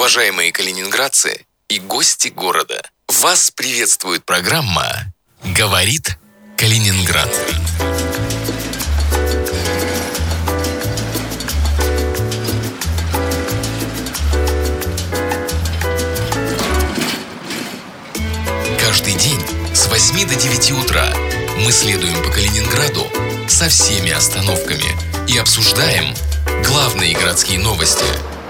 Уважаемые калининградцы и гости города, вас приветствует программа «Говорит Калининград». Каждый день с 8 до 9 утра мы следуем по Калининграду со всеми остановками и обсуждаем главные городские новости.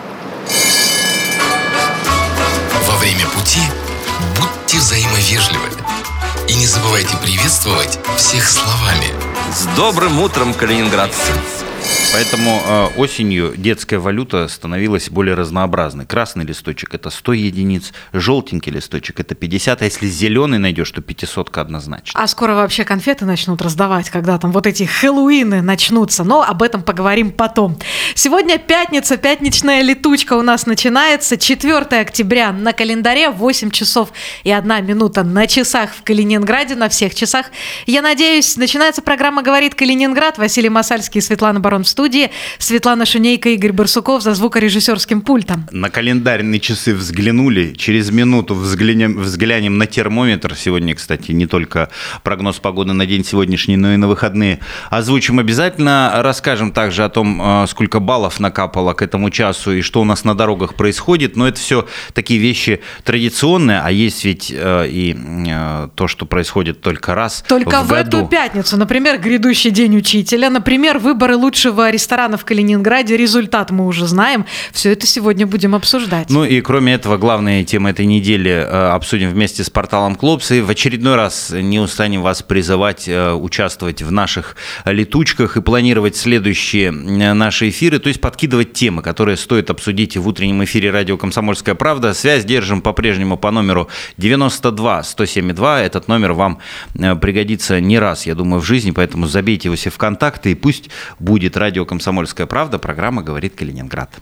Во время пути будьте взаимовежливы и не забывайте приветствовать всех словами. С добрым утром, калининградцы! Поэтому осенью детская валюта становилась более разнообразной. Красный листочек – это 100 единиц, желтенький листочек – это 50, а если зеленый найдешь, то 500-ка однозначно. А скоро вообще конфеты начнут раздавать, когда там вот эти Хэллоуины начнутся, но об этом поговорим потом. Сегодня пятница, пятничная летучка у нас начинается, 4 октября на календаре, 8 часов и 1 минута на часах в Калининграде, на всех часах. Я надеюсь, начинается программа «Говорит Калининград». Василий Масальский и Светлана Барон в студии, Светлана Шунейко, Игорь Барсуков за звукорежиссерским пультом. На календарные часы взглянули, через минуту взглянем на термометр. Сегодня, кстати, не только прогноз погоды на день сегодняшний, но и на выходные озвучим обязательно. Расскажем также о том, сколько баллов накапало к этому часу и что у нас на дорогах происходит. Но это все такие вещи традиционные, а есть ведь и то, что происходит только раз только в году. Эту пятницу, например, грядущий день учителя, например, выборы лучшего ресторана в Калининграде. Результат мы уже знаем. Все это сегодня будем обсуждать. Ну и кроме этого, главная тема этой недели обсудим вместе с порталом Клопс. И в очередной раз не устанем вас призывать участвовать в наших летучках и планировать следующие наши эфиры, то есть подкидывать темы, которые стоит обсудить в утреннем эфире радио «Комсомольская правда». Связь держим по-прежнему по номеру 92-107-2. Этот номер вам пригодится не раз, я думаю, в жизни, поэтому забейте его себе в контакты и пусть будет радио «Комсомольская правда», программа «Говорит Калининград».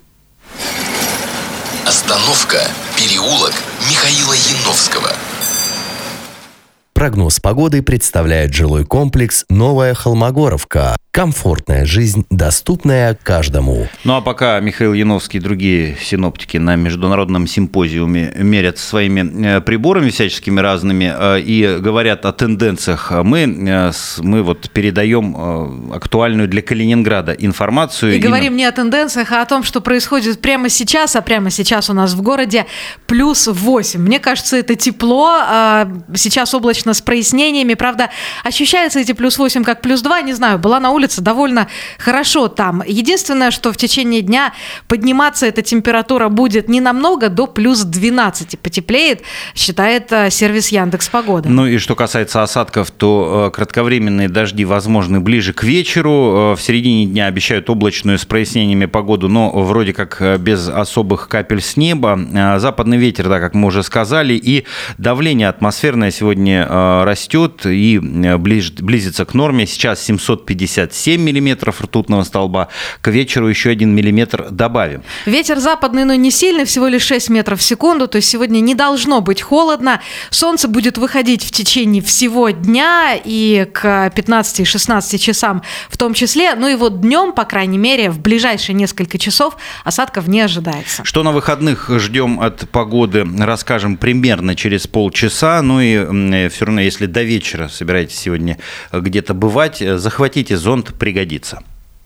Остановка «Переулок» Михаила Яновского. Прогноз погоды представляет жилой комплекс «Новая Холмогоровка». Комфортная жизнь, доступная каждому. Ну а пока Михаил Яновский и другие синоптики на международном симпозиуме мерят своими приборами всяческими разными и говорят о тенденциях, мы вот передаем актуальную для Калининграда информацию. И говорим не о тенденциях, а о том, что происходит прямо сейчас, а прямо сейчас у нас в городе +8. Мне кажется, это тепло, сейчас облачно с прояснениями, правда, ощущается эти +8 как +2, не знаю, была на улице довольно хорошо там. Единственное, что в течение дня подниматься эта температура будет не намного, до +12 потеплеет, считает сервис Яндекс.Погода. Ну и что касается осадков, то кратковременные дожди возможны ближе к вечеру. В середине дня обещают облачную с прояснениями погоду, но вроде как без особых капель с неба. Западный ветер, да, как мы уже сказали, и давление атмосферное сегодня растет и близится к норме. Сейчас 757 миллиметров ртутного столба. К вечеру еще 1 миллиметр добавим. Ветер западный, но не сильный, всего лишь 6 метров в секунду. То есть сегодня не должно быть холодно. Солнце будет выходить в течение всего дня и к 15 и 16 часам в том числе. Ну и вот днем, по крайней мере, в ближайшие несколько часов осадков не ожидается. Что на выходных ждем от погоды, расскажем примерно через полчаса. Ну и все равно, если до вечера собираетесь сегодня где-то бывать, захватите зонт, пригодится.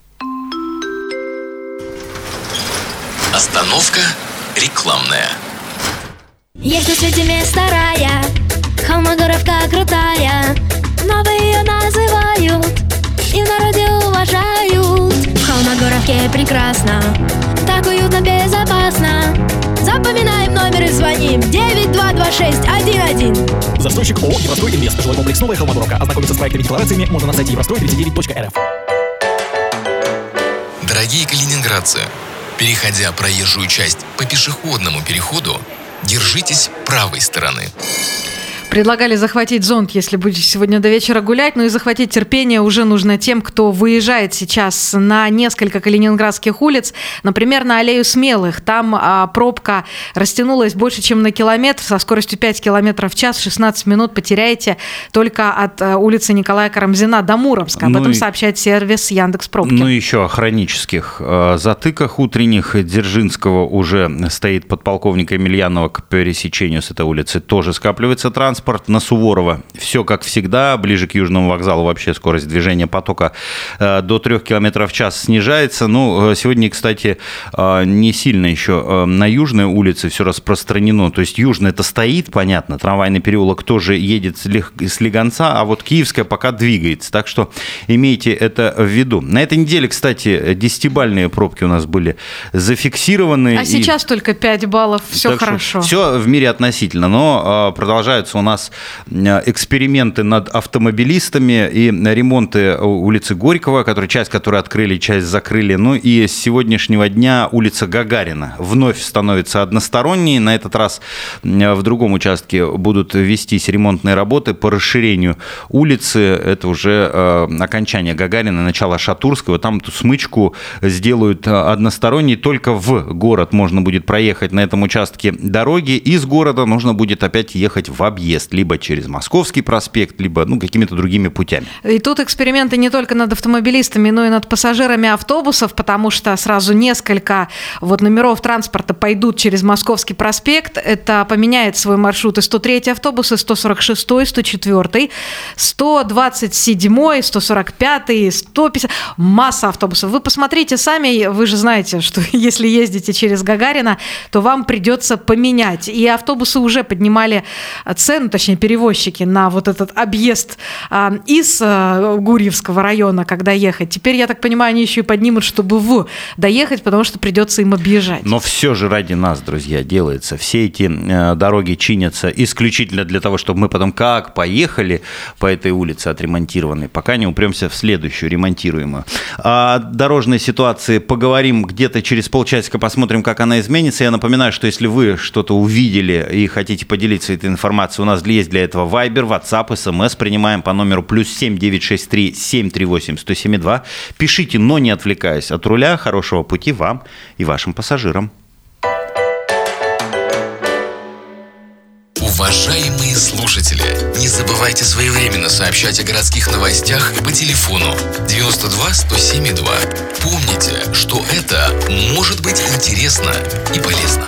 Остановка рекламная. Есть на свете место рая, Холмогоровка крутая, но ее называют и в народе уважают. В Холмогоровке прекрасно, так уютно, безопасно. Запоминаем номер и звоним 922611. Застройщик ООО «Еврострой Инвест». Жилой комплекс «Новая Холмогоровка». Ознакомиться с проектами декларациями можно на сайте еврострой39.рф. Дорогие калининградцы, переходя проезжую часть по пешеходному переходу, держитесь правой стороны. Предлагали захватить зонт, если будете сегодня до вечера гулять, но и захватить терпение уже нужно тем, кто выезжает сейчас на несколько калининградских улиц, например, на аллею Смелых. Там пробка растянулась больше, чем на километр, со скоростью 5 километров в час, 16 минут потеряете только от улицы Николая Карамзина до Муромска. Об этом сообщает сервис Яндекс.Пробки. Ну, еще о хронических затыках утренних. Дзержинского уже стоит подполковника Емельянова к пересечению с этой улицы. Тоже скапливается транспорт. На Суворова все как всегда. Ближе к Южному вокзалу вообще скорость движения потока до 3 км в час снижается. Ну, сегодня, кстати, не сильно еще на Южной улице все распространено. То есть Южная-то стоит, понятно, трамвайный переулок тоже едет с Лиганца, а вот Киевская пока двигается. Так что имейте это в виду. На этой неделе, кстати, 10-бальные пробки у нас были зафиксированы. А сейчас только 5 баллов, все хорошо. Все в мире относительно, но продолжаются у нас эксперименты над автомобилистами и ремонты улицы Горького, часть которой открыли, часть закрыли. Ну и с сегодняшнего дня улица Гагарина вновь становится односторонней. На этот раз в другом участке будут вестись ремонтные работы по расширению улицы. Это уже окончание Гагарина, начало Шатурского. Там эту смычку сделают односторонней. Только в город можно будет проехать на этом участке дороги. Из города нужно будет опять ехать в объезд. Либо через Московский проспект, либо какими-то другими путями. И тут эксперименты не только над автомобилистами, но и над пассажирами автобусов, потому что сразу несколько номеров транспорта пойдут через Московский проспект. Это поменяет свой маршрут и 103-й автобус, и 146-й, 104-й, 127-й, 145-й, 150... Масса автобусов. Вы посмотрите сами, вы же знаете, что если ездите через Гагарина, то вам придется поменять. И автобусы уже поднимали цену, точнее перевозчики, на вот этот объезд из Гурьевского района, когда ехать. Теперь, я так понимаю, они еще и поднимут, чтобы доехать, потому что придется им объезжать. Но все же ради нас, друзья, делается. Все эти дороги чинятся исключительно для того, чтобы мы потом как поехали по этой улице отремонтированной, пока не упремся в следующую ремонтируемую. О дорожной ситуации поговорим где-то через полчасика, посмотрим, как она изменится. Я напоминаю, что если вы что-то увидели и хотите поделиться этой информацией, у нас есть для этого Viber, WhatsApp, SMS. Принимаем по номеру +7 963 738 1072. Пишите, но не отвлекаясь от руля. Хорошего пути вам и вашим пассажирам. Уважаемые слушатели, не забывайте своевременно сообщать о городских новостях по телефону 92 107 2. Помните, что это может быть интересно и полезно.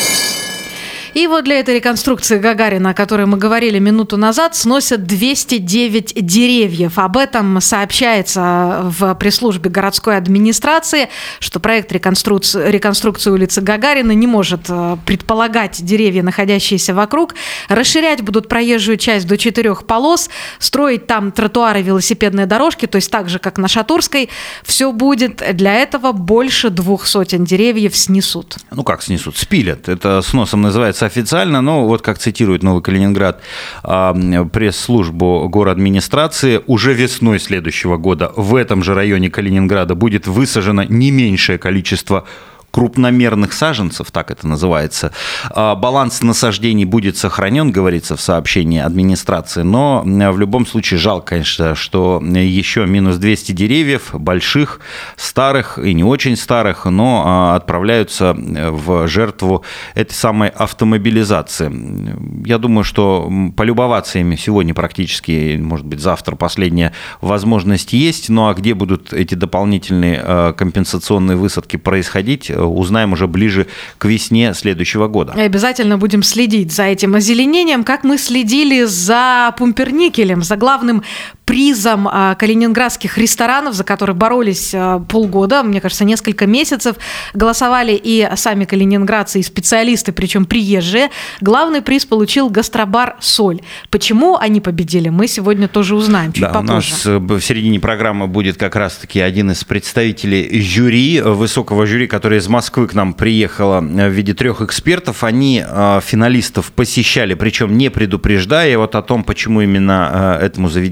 И вот для этой реконструкции Гагарина, о которой мы говорили минуту назад, сносят 209 деревьев. Об этом сообщается в пресс-службе городской администрации, что проект реконструкции улицы Гагарина не может предполагать деревья, находящиеся вокруг. Расширять будут проезжую часть до 4 полос, строить там тротуары, велосипедные дорожки, то есть так же, как на Шатурской. Все будет. Для этого больше 200 деревьев снесут. Ну как снесут? Спилят. Это сносом называется официально, но вот как цитирует Новый Калининград пресс-службу городадминистрации, уже весной следующего года в этом же районе Калининграда будет высажено не меньшее количество крупномерных саженцев, так это называется. Баланс насаждений будет сохранен, говорится в сообщении администрации, но в любом случае жалко, конечно, что еще минус 200 деревьев, больших, старых и не очень старых, но отправляются в жертву этой самой автомобилизации. Я думаю, что полюбоваться ими сегодня практически, может быть, завтра последняя возможность есть, ну а где будут эти дополнительные компенсационные высадки происходить, узнаем уже ближе к весне следующего года. И обязательно будем следить за этим озеленением, как мы следили за пумперникелем, за главным призом калининградских ресторанов, за который боролись полгода, мне кажется, несколько месяцев. Голосовали и сами калининградцы, и специалисты, причем приезжие. Главный приз получил гастробар «Соль». Почему они победили, мы сегодня тоже узнаем чуть попозже. У нас в середине программы будет как раз-таки один из представителей жюри, высокого жюри, который из Москвы к нам приехала в виде 3 экспертов. Они финалистов посещали, причем не предупреждая. Вот о том, почему именно этому заведению пумперникеля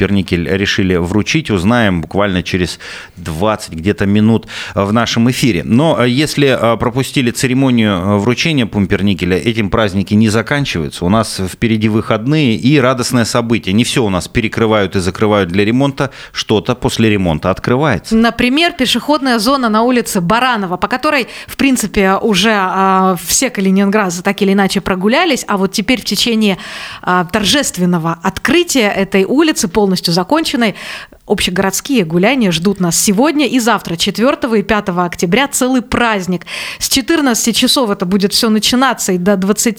пумперникель решили вручить, узнаем буквально через 20 где-то минут в нашем эфире. Но если пропустили церемонию вручения пумперникеля, этим праздники не заканчиваются. У нас впереди выходные и радостное событие. Не все у нас перекрывают и закрывают для ремонта, что-то после ремонта открывается. Например, пешеходная зона на улице Баранова, по которой, в принципе, уже все калининградцы так или иначе прогулялись, а вот теперь в течение торжественного открытия этой улицы, полностью законченной, общегородские гуляния ждут нас сегодня и завтра, 4 и 5 октября, целый праздник. С 14 часов это будет все начинаться и до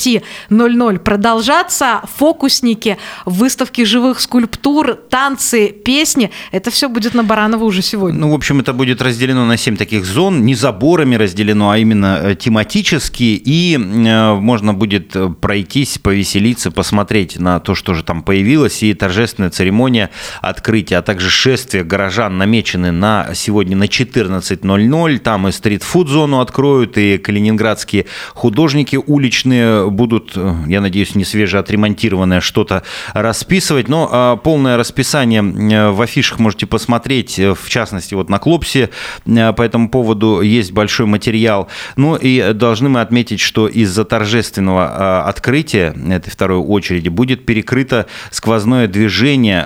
20:00 продолжаться. Фокусники, выставки живых скульптур, танцы, песни. Это все будет на Баранова уже сегодня. Ну, в общем, это будет разделено на 7 таких зон, не заборами разделено, а именно тематически, и можно будет пройтись, повеселиться, посмотреть на то, что же там появилось, и торжественная церемония открытия, а также шествие горожан намечены на сегодня на 14:00. Там и стрит-фуд-зону откроют, и калининградские художники уличные будут, я надеюсь, не свежеотремонтированное что-то расписывать. Но полное расписание в афишах можете посмотреть, в частности, вот на Клопсе. По этому поводу есть большой материал. Ну и должны мы отметить, что из-за торжественного открытия этой второй очереди будет перекрыто сквозное движение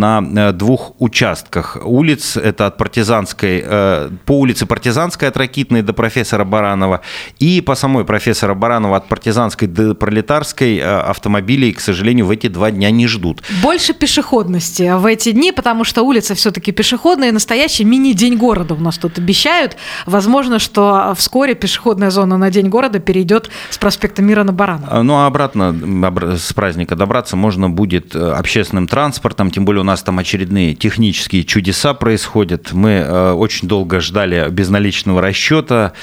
на 2 участках улиц. Это от Партизанской, по улице Партизанской от Ракитной до профессора Баранова, и по самой профессора Баранова от Партизанской до Пролетарской автомобилей, к сожалению, в эти 2 дня не ждут. Больше пешеходности в эти дни, потому что улицы все-таки пешеходные, настоящий мини-день города у нас тут обещают. Возможно, что вскоре пешеходная зона на День города перейдет с проспекта Мира на Баранова. Ну, а обратно с праздника добраться можно будет общественным транспортом, тем более у нас там очередные технические чудеса происходят. Мы очень долго ждали безналичного расчета,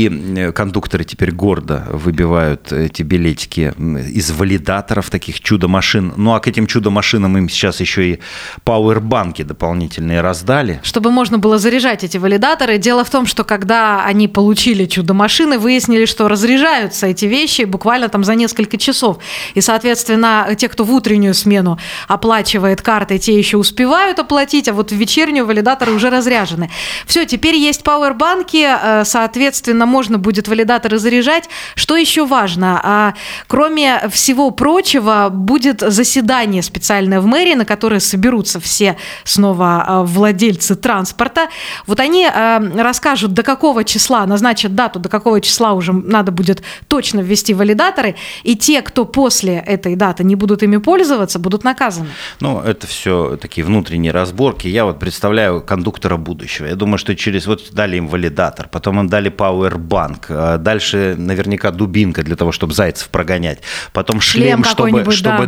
и кондукторы теперь гордо выбивают эти билетики из валидаторов, таких чудо-машин. Ну, а к этим чудо-машинам им сейчас еще и пауэрбанки дополнительные раздали. Чтобы можно было заряжать эти валидаторы. Дело в том, что когда они получили чудо-машины, выяснили, что разряжаются эти вещи буквально там за несколько часов. И, соответственно, те, кто в утреннюю смену оплачивает картой, те еще успевают оплатить, а вот в вечернюю валидаторы уже разряжены. Все, теперь есть пауэрбанки, соответственно, можно будет валидаторы заряжать. Что еще важно? Кроме всего прочего, будет заседание специальное в мэрии, на которое соберутся все снова владельцы транспорта. Вот они расскажут, до какого числа, назначат дату, до какого числа уже надо будет точно ввести валидаторы, и те, кто после этой даты не будут ими пользоваться, будут наказаны. Ну, это все такие внутренние разборки. Я вот представляю кондуктора будущего. Я думаю, что вот дали им валидатор, потом им дали пауэрбанк, дальше наверняка дубинка для того, чтобы зайцев прогонять, потом шлем чтобы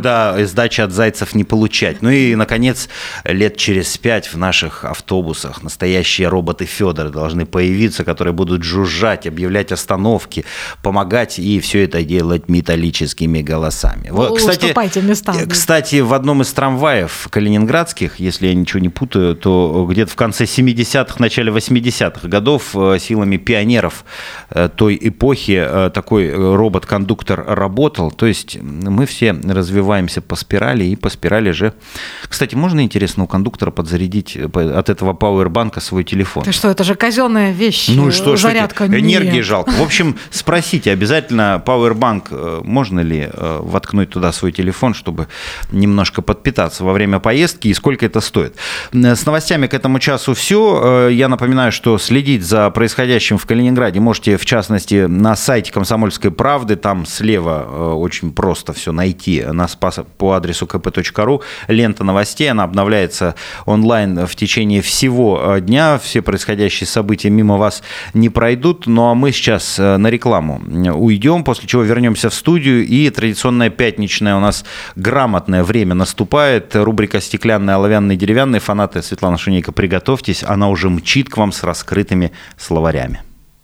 сдачи от зайцев не получать. Ну и, наконец, лет через 5 в наших автобусах настоящие роботы Фёдоры должны появиться, которые будут жужжать, объявлять остановки, помогать, и все это делать металлическими голосами. Уступайте местам. Кстати, в одном из трамваев калининградских, если я ничего не путаю, то где-то в конце 70-х, начале 80-х годов силами пионеров той эпохи такой робот-кондуктор работал. То есть мы все развиваемся по спирали, и по спирали же... Кстати, можно, интересно, у кондуктора подзарядить от этого пауэрбанка свой телефон? Ты что, это же казенная вещь. Ну и что, зарядка энергии жалко. В общем, спросите обязательно, пауэрбанк, можно ли воткнуть туда свой телефон, чтобы немножко подпитаться во время поездки, и сколько это стоит. С новостями к этому часу все. Я напоминаю, что следить за происходящим в Калининграде можете, в частности, на сайте «Комсомольской правды». Там слева очень просто все найти нас по адресу kp.ru. Лента новостей, она обновляется онлайн в течение всего дня. Все происходящие события мимо вас не пройдут. Ну а мы сейчас на рекламу уйдем, после чего вернемся в студию, и традиционное пятничное у нас грамотное время наступает. Рубрика «Стеклянные, оловянные, деревянные». Фанаты, Светлана Шунейко, приготовьтесь, она уже мчит к вам с раскрытыми словарями.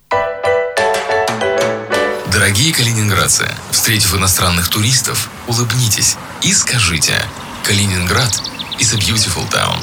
Дорогие калининградцы, встретив иностранных туристов, улыбнитесь и скажите: Калининград is a beautiful town.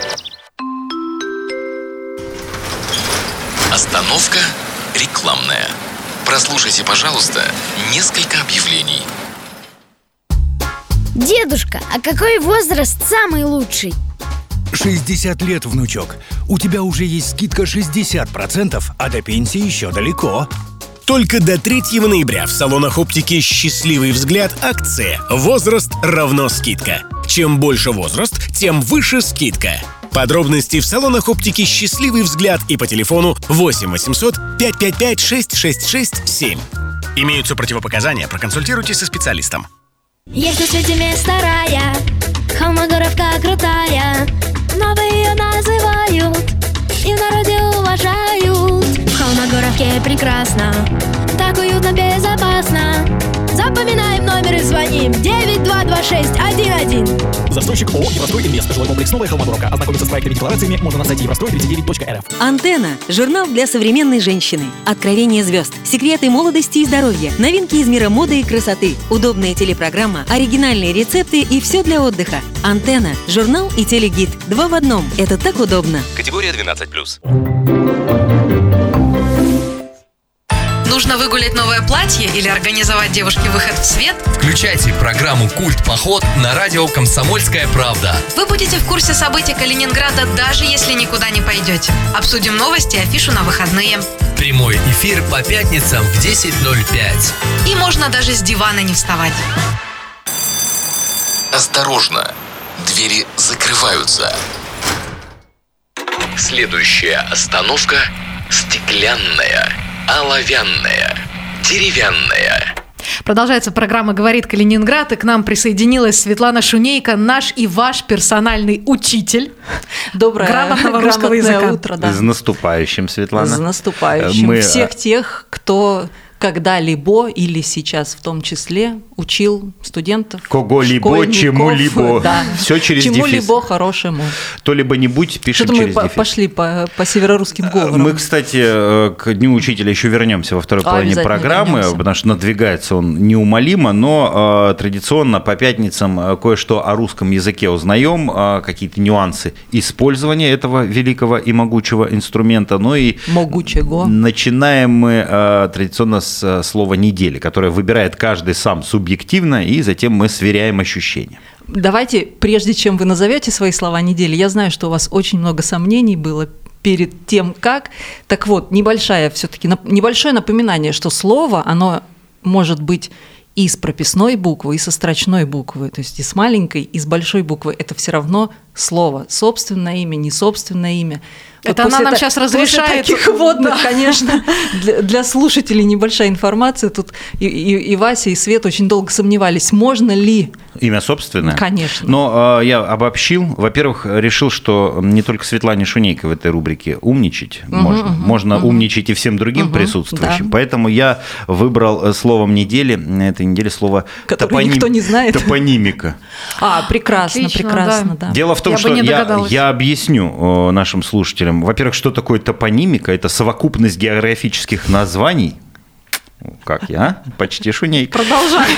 Остановка рекламная. Прослушайте, пожалуйста, несколько объявлений. Дедушка, а какой возраст самый лучший? 60 лет, внучок. У тебя уже есть скидка 60%, а до пенсии еще далеко. Только до 3 ноября в салонах оптики «Счастливый взгляд» акция «Возраст равно скидка». Чем больше возраст, тем выше скидка. Подробности в салонах оптики «Счастливый взгляд» и по телефону 8 800 555 6667. Имеются противопоказания, проконсультируйтесь со специалистом. Есть на свете место рая, Холмогоровка крутая, новые ее называют и в народе уважают. В Холмогоровке прекрасно, так уютно, безопасно. Запоминаем номер и звоним 922611. Застройщик ООО «Еврострой Инвест». Жилой комплекс «Новая Холмогоровка». Ознакомиться с проектными декларациями можно на сайте еврострой39.рф. «Антенна» – журнал для современной женщины. Откровения звезд, секреты молодости и здоровья, новинки из мира моды и красоты, удобная телепрограмма, оригинальные рецепты и все для отдыха. «Антенна» – журнал и телегид. 2 в одном. Это так удобно. Категория 12+. Нужно выгулять новое платье или организовать девушке выход в свет? Включайте программу «Культ Поход» на радио «Комсомольская правда». Вы будете в курсе событий Калининграда, даже если никуда не пойдете. Обсудим новости и афишу на выходные. Прямой эфир по пятницам в 10:05. И можно даже с дивана не вставать. Осторожно, двери закрываются. Следующая остановка – стеклянная, оловянная, деревянная. Продолжается программа «Говорит Калининград», и к нам присоединилась Светлана Шунейко, наш и ваш персональный учитель. Грамотного русского языка. Утро, да. С наступающим, Светлана. С наступающим. Всех тех, кто когда-либо или сейчас в том числе учил студентов, кого-либо, чему-либо. Да. Все через дефис. Чему-либо хорошему. То-либо-нибудь пишем Что-то через мы дефис. пошли по северорусским говорам. Мы, кстати, к Дню учителя еще вернемся во второй половине программы, потому что надвигается он неумолимо, но традиционно по пятницам кое-что о русском языке узнаем, какие-то нюансы использования этого великого и могучего инструмента. Ну и могучего. Начинаем мы традиционно с слова недели, которое выбирает каждый сам субъективно, и затем мы сверяем ощущения. Давайте, прежде чем вы назовете свои слова недели, я знаю, что у вас очень много сомнений было перед тем, как. Так вот, небольшое напоминание, что слово, оно может быть и с прописной буквы, и со строчной буквы, то есть и с маленькой, и с большой буквы. Это все равно слово. Собственное имя, не собственное имя. Это вот она нам сейчас разрешает. После таких вводных, конечно, для слушателей небольшая информация. Тут и Вася, и Света очень долго сомневались, можно ли. Имя собственное? Конечно. Но я обобщил. Во-первых, решил, что не только Светлане Шунейко в этой рубрике умничать можно. Можно умничать и всем другим присутствующим. Да. Поэтому я выбрал словом недели, на этой неделе слово никто не знает. Топонимика. Прекрасно, отлично, прекрасно, да. Дело в том, что я объясню нашим слушателям. Во-первых, что такое топонимика? Это совокупность географических названий. Как я? Почти Шунейко. Продолжай.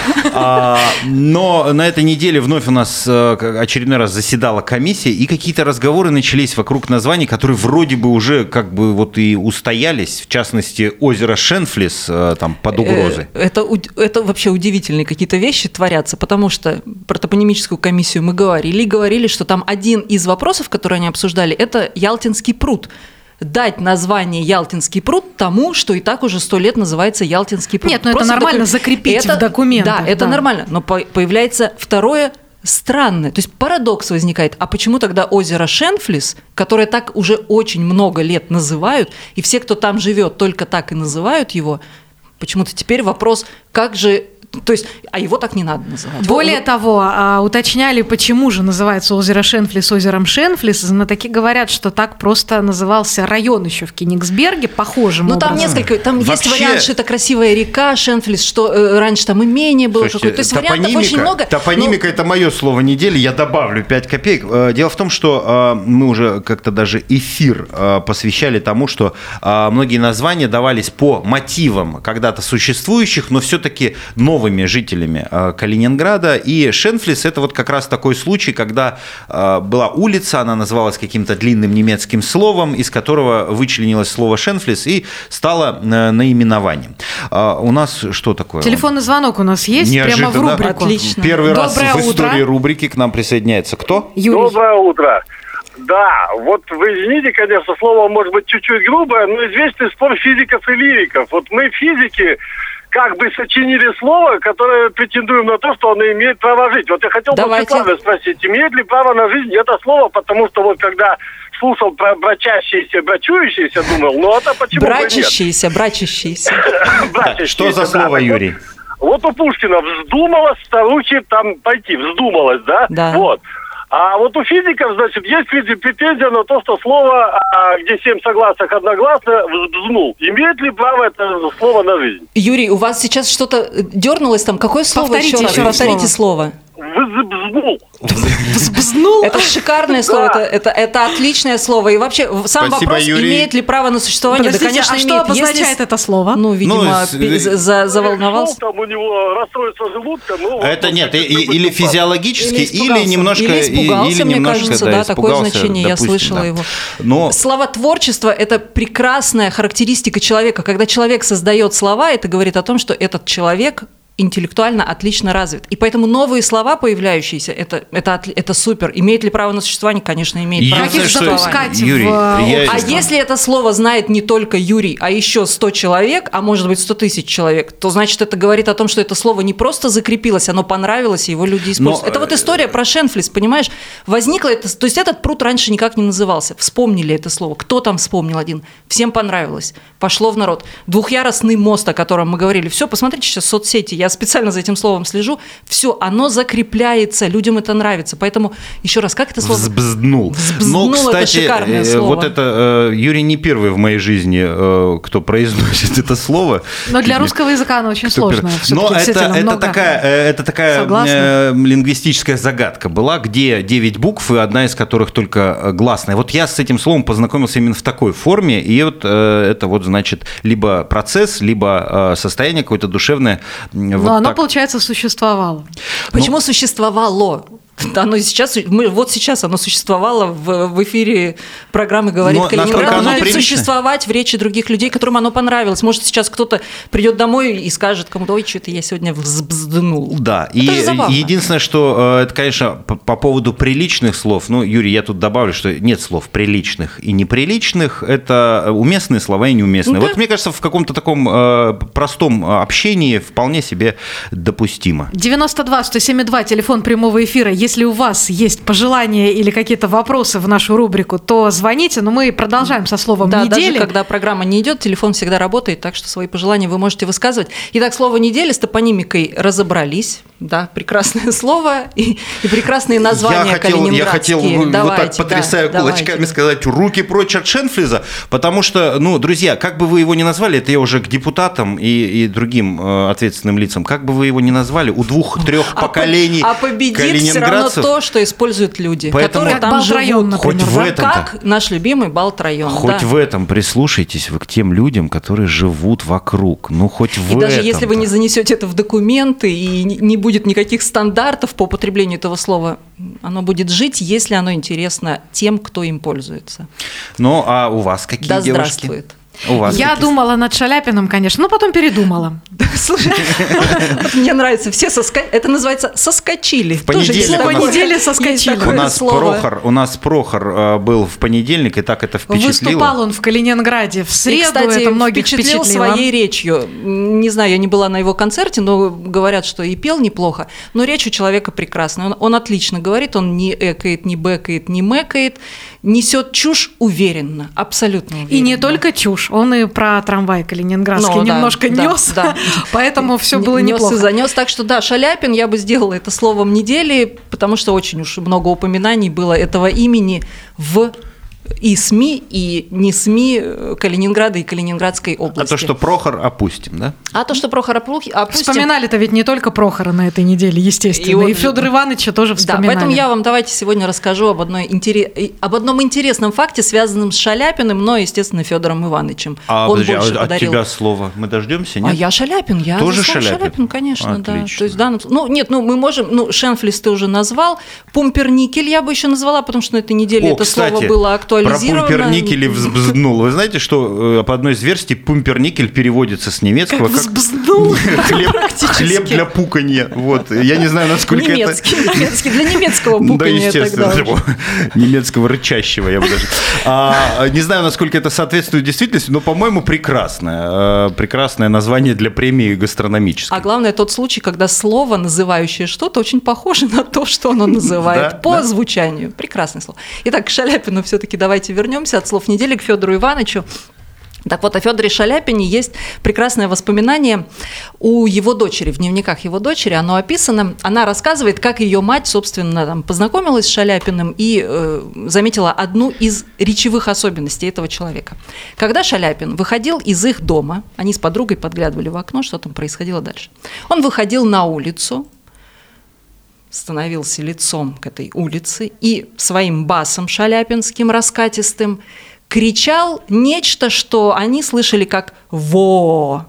Но на этой неделе вновь у нас очередной раз заседала комиссия, и какие-то разговоры начались вокруг названий, которые вроде бы уже как бы вот и устоялись. В частности, озеро Шенфлис там под угрозой. Это вообще удивительные какие-то вещи творятся, потому что про топонимическую комиссию мы говорили, что там один из вопросов, которые они обсуждали, это Ялтинский пруд. Дать название Ялтинский пруд тому, что и так уже 100 лет называется Ялтинский пруд. Нет, это нормально закрепить в документах. Да, это нормально, но появляется второе странное, то есть парадокс возникает. А почему тогда озеро Шенфлис, которое так уже очень много лет называют, и все, кто там живет, только так и называют его, почему-то теперь вопрос, как же... То есть, а его так не надо называть. Более того, уточняли, почему же называется озеро Шенфлис озером Шенфлис. Знатоки говорят, что так просто назывался район еще в Кенигсберге, похожим образом. Там несколько, там вообще... есть вариант, что это красивая река Шенфлис, что раньше там имение было. Слушайте, то есть вариантов очень много. Топонимика – это мое слово недели, я добавлю 5 копеек. Дело в том, что мы уже как-то даже эфир посвящали тому, что многие названия давались по мотивам когда-то существующих, но все-таки новыми жителями Калининграда. И Шенфлис – это вот как раз такой случай, когда была улица, она называлась каким-то длинным немецким словом, из которого вычленилось слово Шенфлис и стало наименованием. У нас что такое? Телефонный звонок у нас есть, неожиданно, прямо в рубрику. Отлично. Первый Доброе раз в утро. истории рубрики к нам присоединяется кто? Юрий. Доброе утро. Да, вот вы извините, конечно, слово может быть чуть-чуть грубое, но известный спор физиков и лириков. Вот мы, физики, как бы сочинили слово, которое претендуем на то, что оно имеет право жить. Вот я хотел бы Светланы спросить, имеет ли право на жизнь это слово, потому что вот когда слушал про брачащиеся, брачующиеся, думал, ну это почему бы нет? Брачащиеся. Что за слово, Юрий? Вот у Пушкина вздумалось старухе там пойти, вздумалось, да? Да. Вот. А вот у физиков, значит, есть претензия на то, что слово, где 7 согласных одногласно, взнул. Имеет ли право это слово на жизнь? Юрий, у вас сейчас что-то дернулось там? Какое слово? Повторите еще раз. Повторите слово. Взнул. Взнул? Это шикарное слово, это отличное слово. И вообще, сам вопрос, имеет ли право на существование? Подождите, да, конечно, а имеет. что обозначает это слово? Ну, видимо, заволновался. Там у него расстройство желудка. Это нет, или физиологически, или немножко... Или испугался, мне кажется, да, такое значение, я слышала его. Но... Словотворчество – это прекрасная характеристика человека. Когда человек создает слова, это говорит о том, что этот человек интеллектуально отлично развит. И поэтому новые слова, появляющиеся, это супер. Имеет ли право на существование? Конечно, имеет право на существование. Юрий, если это слово знает не только Юрий, а еще 100 человек, а может быть 100 тысяч человек, то значит это говорит о том, что это слово не просто закрепилось, оно понравилось, и его люди используют. Это вот история про Шенфлис, понимаешь? Возникло это, то есть этот пруд раньше никак не назывался. Вспомнили это слово. Кто там вспомнил один? Всем понравилось. Пошло в народ. Двухъярусный мост, о котором мы говорили. Все, посмотрите сейчас соцсети. Я специально за этим словом слежу. Все, оно закрепляется, людям это нравится. Поэтому, еще раз, как это слово? Взбзнул. Взбзнул, кстати, это шикарное слово. Вот это Юрий не первый в моей жизни, кто произносит это слово. Но для русского языка оно очень сложное. Но это такая лингвистическая загадка была, где 9 букв, и одна из которых только гласная. Вот я с этим словом познакомился именно в такой форме, и вот это вот, значит, либо процесс, либо состояние какое-то душевное. Но оно, получается, существовало. Почему существовало? Оно сейчас оно существовало в эфире программы «Говорит Калининград». Оно будет существовать в речи других людей, которым оно понравилось. Может, сейчас кто-то придет домой и скажет кому-то: ой, что-то я сегодня взбзднул. Да, и единственное, что это, конечно, по поводу приличных слов, ну, Юрий, я тут добавлю, что нет слов приличных и неприличных, это уместные слова и неуместные. Вот мне кажется, в каком-то таком простом общении вполне себе допустимо. 92-107-2, телефон прямого эфира. Если у вас есть пожелания или какие-то вопросы в нашу рубрику, то звоните, но мы продолжаем со словом недели. Даже когда программа не идет, телефон всегда работает, так что свои пожелания вы можете высказывать. Итак, слово недели, с топонимикой разобрались. Да, прекрасное слово и прекрасные названия калининградские. Я хотел вот так, потрясая кулачками, сказать: руки прочь от Шенфлиза, потому что, ну, друзья, как бы вы его ни назвали, это я уже к депутатам и другим ответственным лицам, как бы вы его ни назвали, у 2-3 поколений победит все равно то, что используют люди, которые там живут. Хоть в этом-то, как наш любимый Балт-район. Хоть в этом прислушайтесь вы к тем людям, которые живут вокруг. Ну, хоть в этом. И даже если вы не занесете это в документы и не будет никаких стандартов по употреблению этого слова, оно будет жить, если оно интересно тем, кто им пользуется. Ну, а у вас какие девушки? Да здравствует. Я думала над Шаляпиным, конечно, но потом передумала. Слушай, мне нравится, все это называется соскочили. В понедельник соскочили. У нас Прохор был в понедельник, и так это впечатлило. Выступал он в Калининграде в среду, кстати, это многих впечатлило своей речью. Не знаю, я не была на его концерте, но говорят, что и пел неплохо. Но речь у человека прекрасная. Он отлично говорит, он не экает, не бэкает, не мэкает, несет чушь уверенно, абсолютно уверенно. И не только чушь. Он и про трамвай калининградский немножко нес, поэтому все было неплохо. Нес и занес. Так что да, Шаляпин, я бы сделала это словом недели, потому что очень уж много упоминаний было этого имени в и СМИ, и не СМИ Калининграда и Калининградской области. А то, что Прохор, опустим, да? А то, что Прохор опустим. Вспоминали-то ведь не только Прохора на этой неделе, естественно, и Федора Ивановича тоже вспоминали. Да, поэтому я вам давайте сегодня расскажу об одном интересном факте, связанном с Шаляпиным, но, естественно, Федором Ивановичем. От тебя слово мы дождемся, нет? А я Шаляпин, я тоже Шаляпин, конечно, отлично. Да. То есть, да, мы можем, Шенфлис ты уже назвал, Пумперникель я бы еще назвала, потому что на этой неделе это слово было актуально. актуализировано. Про пумперникель взбзнул. Вы знаете, что по одной из версий пумперникель переводится с немецкого как взбзнул. Хлеб для пуканья. Вот. Я не знаю, насколько немецкий, для немецкого пуканья. Да, естественно, немецкого рычащего, я бы даже. Не знаю, насколько это соответствует действительности, но, по-моему, прекрасное название для премии гастрономической. А главное, тот случай, когда слово, называющее что-то, очень похоже на то, что оно называет по звучанию. Прекрасное слово. Итак, к Шаляпину все-таки давайте вернемся от слов недели к Федору Ивановичу. Так вот, о Федоре Шаляпине есть прекрасное воспоминание у его дочери, в дневниках его дочери оно описано. Она рассказывает, как ее мать, собственно, там, познакомилась с Шаляпиным и заметила одну из речевых особенностей этого человека. Когда Шаляпин выходил из их дома, они с подругой подглядывали в окно, что там происходило дальше. Он выходил на улицу, становился лицом к этой улице и своим басом шаляпинским, раскатистым, кричал нечто, что они слышали как «во».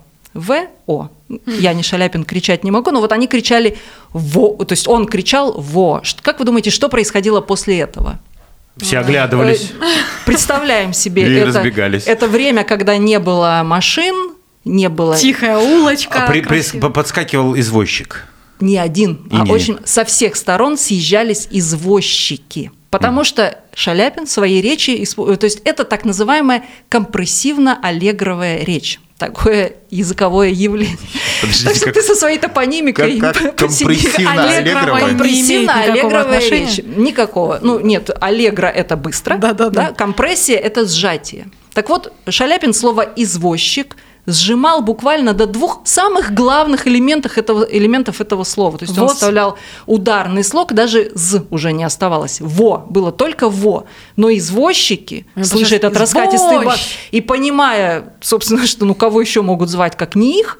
В-о. Я не Шаляпин, кричать не могу, но вот они кричали «во». То есть он кричал «во». Как вы думаете, что происходило после этого? Все оглядывались. Представляем себе и разбегались. Это время, когда не было машин, не было... Тихая улочка. Подскакивал извозчик. Не один, очень со всех сторон съезжались извозчики. Потому что Шаляпин в своей речи, то есть это так называемая компрессивно-аллегровая речь. Такое языковое явление. Так что ты со своей топонимикой... Как компрессивно-аллегровая? Компрессивно-аллегровая речь. Никакого. Ну, нет, аллегро – это быстро. Да. Компрессия – это сжатие. Так вот, Шаляпин слово «извозчик» сжимал буквально до двух самых главных элементов этого слова. То есть он вставлял ударный слог, даже «з» уже не оставалось. «Во» было только «во». Но извозчики, слыша этот раскатистый бас и понимая, собственно, что кого еще могут звать, как не их,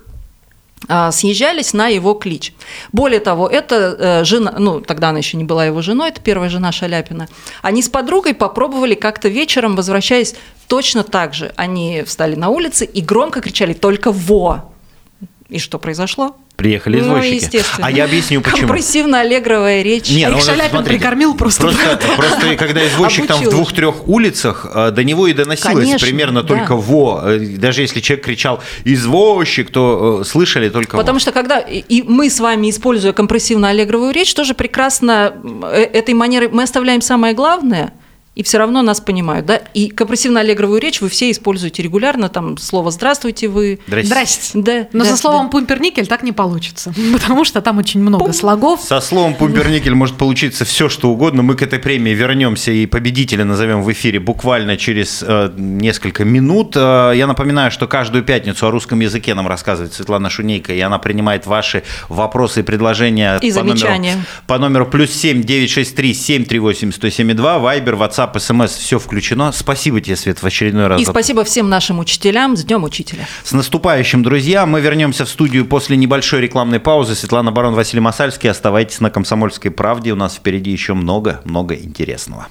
съезжались на его клич. Более того, эта жена, тогда она еще не была его женой, это первая жена Шаляпина, они с подругой попробовали как-то вечером, возвращаясь точно так же. Они встали на улице и громко кричали только «во». И что произошло? Приехали извозчики. Естественно. А я объясню, почему. Компрессивно-аллегровая речь. Нет, их Шаляпин прикормил просто когда извозчик там в 2-3 улицах, до него и доносилось примерно только «во». Даже если человек кричал «извозчик», то слышали только «во». Потому что когда и мы с вами, используя компрессивно-аллегровую речь, тоже прекрасно этой манерой мы оставляем самое главное, и все равно нас понимают, да? И компрессивно-аллегровую речь вы все используете регулярно, там слово «здравствуйте» вы... Здрасте. Да, но со словом «пумперникель» так не получится, потому что там очень много слогов. Со словом «пумперникель» может получиться все, что угодно. Мы к этой премии вернемся и победителя назовем в эфире буквально через несколько минут. Я напоминаю, что каждую пятницу о русском языке нам рассказывает Светлана Шунейко, и она принимает ваши вопросы и предложения и замечания по номеру +7 963 738 1072, Вайбер, WhatsApp, СМС, все включено. Спасибо тебе, Свет, в очередной раз. И спасибо всем нашим учителям. С Днем Учителя. С наступающим, друзья. Мы вернемся в студию после небольшой рекламной паузы. Светлана Барон, Василий Масальский. Оставайтесь на «Комсомольской правде». У нас впереди еще много-много интересного.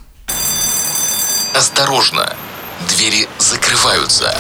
Осторожно, двери закрываются.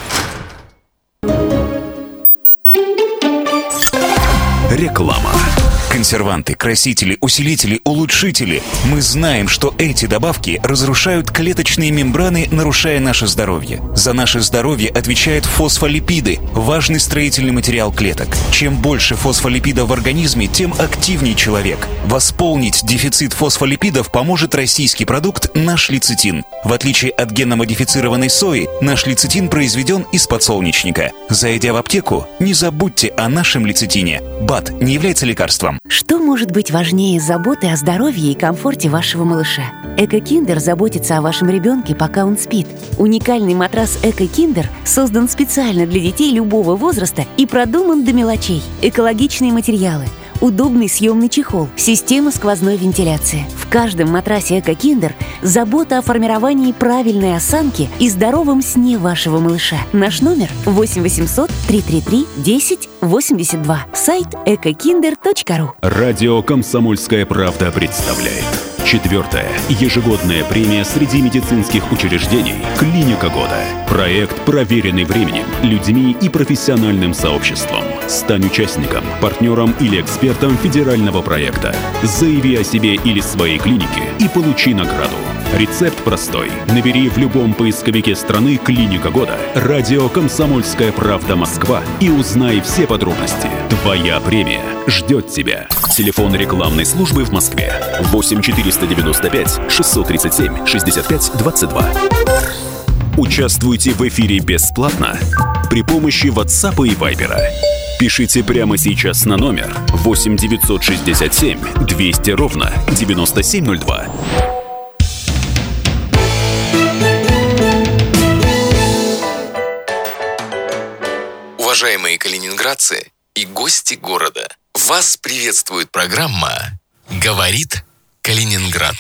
Реклама. Консерванты, красители, усилители, улучшители. Мы знаем, что эти добавки разрушают клеточные мембраны, нарушая наше здоровье. За наше здоровье отвечают фосфолипиды, важный строительный материал клеток. Чем больше фосфолипидов в организме, тем активнее человек. Восполнить дефицит фосфолипидов поможет российский продукт «Наш лецитин». В отличие от генно-модифицированной сои, наш лецитин произведен из подсолнечника. Зайдя в аптеку, не забудьте о нашем лецитине. БАД не является лекарством. Что может быть важнее заботы о здоровье и комфорте вашего малыша? Эко-Киндер заботится о вашем ребенке, пока он спит. Уникальный матрас Эко-Киндер создан специально для детей любого возраста и продуман до мелочей. Экологичные материалы, удобный съемный чехол, система сквозной вентиляции. В каждом матрасе Эко-Киндер забота о формировании правильной осанки и здоровом сне вашего малыша. Наш номер 8 800 333 10 82. Сайт ecokinder.ru. Радио «Комсомольская правда» представляет 4-я ежегодная премия среди медицинских учреждений «Клиника года». Проект, проверенный временем, людьми и профессиональным сообществом. Стань участником, партнером или экспертом федерального проекта. Заяви о себе или своей клинике и получи награду. Рецепт простой. Набери в любом поисковике страны «Клиника года», радио «Комсомольская правда Москва» и узнай все подробности. Твоя премия ждет тебя. Телефон рекламной службы в Москве 8 495 637 65 22. Участвуйте в эфире бесплатно при помощи WhatsApp и Viber. Пишите прямо сейчас на номер 8 967 200 ровно 9702. Уважаемые калининградцы и гости города, вас приветствует программа «Говорит Калининград».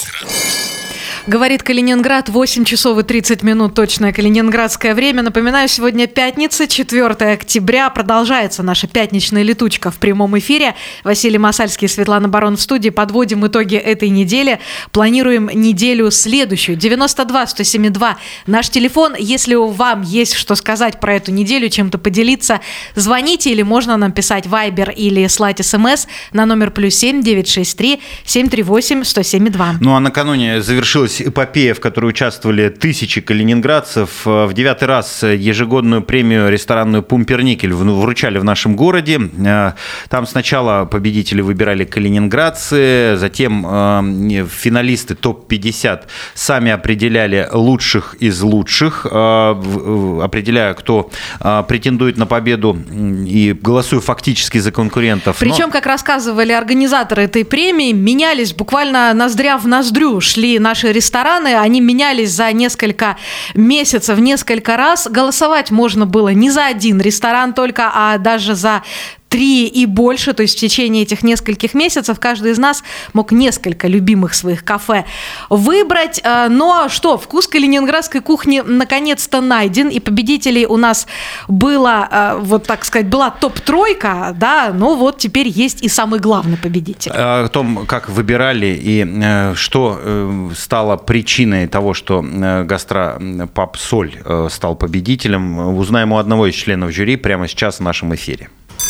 Говорит Калининград, 8 часов и 30 минут, точное калининградское время. Напоминаю, сегодня пятница, 4 октября. Продолжается наша пятничная летучка в прямом эфире. Василий Масальский и Светлана Барон в студии. Подводим итоги этой недели. Планируем неделю следующую. 92-107-2 наш телефон. Если вам есть что сказать про эту неделю, чем-то поделиться, звоните или можно нам писать Viber или слать СМС на номер +7 963 738 107-2. Ну а накануне завершилась эпопея, в которой участвовали тысячи калининградцев. В 9-й раз ежегодную премию ресторанную «Пумперникель» вручали в нашем городе. Там сначала победители выбирали калининградцы, затем финалисты топ-50 сами определяли лучших из лучших, определяя, кто претендует на победу, и голосуя фактически за конкурентов. Причем, как рассказывали организаторы этой премии, менялись буквально ноздря в ноздрю. Шли наши рестораны, они менялись за несколько месяцев, несколько раз. Голосовать можно было не за один ресторан только, а даже за 3 и больше, то есть в течение этих нескольких месяцев каждый из нас мог несколько любимых своих кафе выбрать. Но что, вкус калининградской кухни наконец-то найден, и победителей у нас было, вот так сказать, была топ-тройка, да, но вот теперь есть и самый главный победитель. О том, как выбирали и что стало причиной того, что гастропаб «Соль» стал победителем, узнаем у одного из членов жюри прямо сейчас в нашем эфире.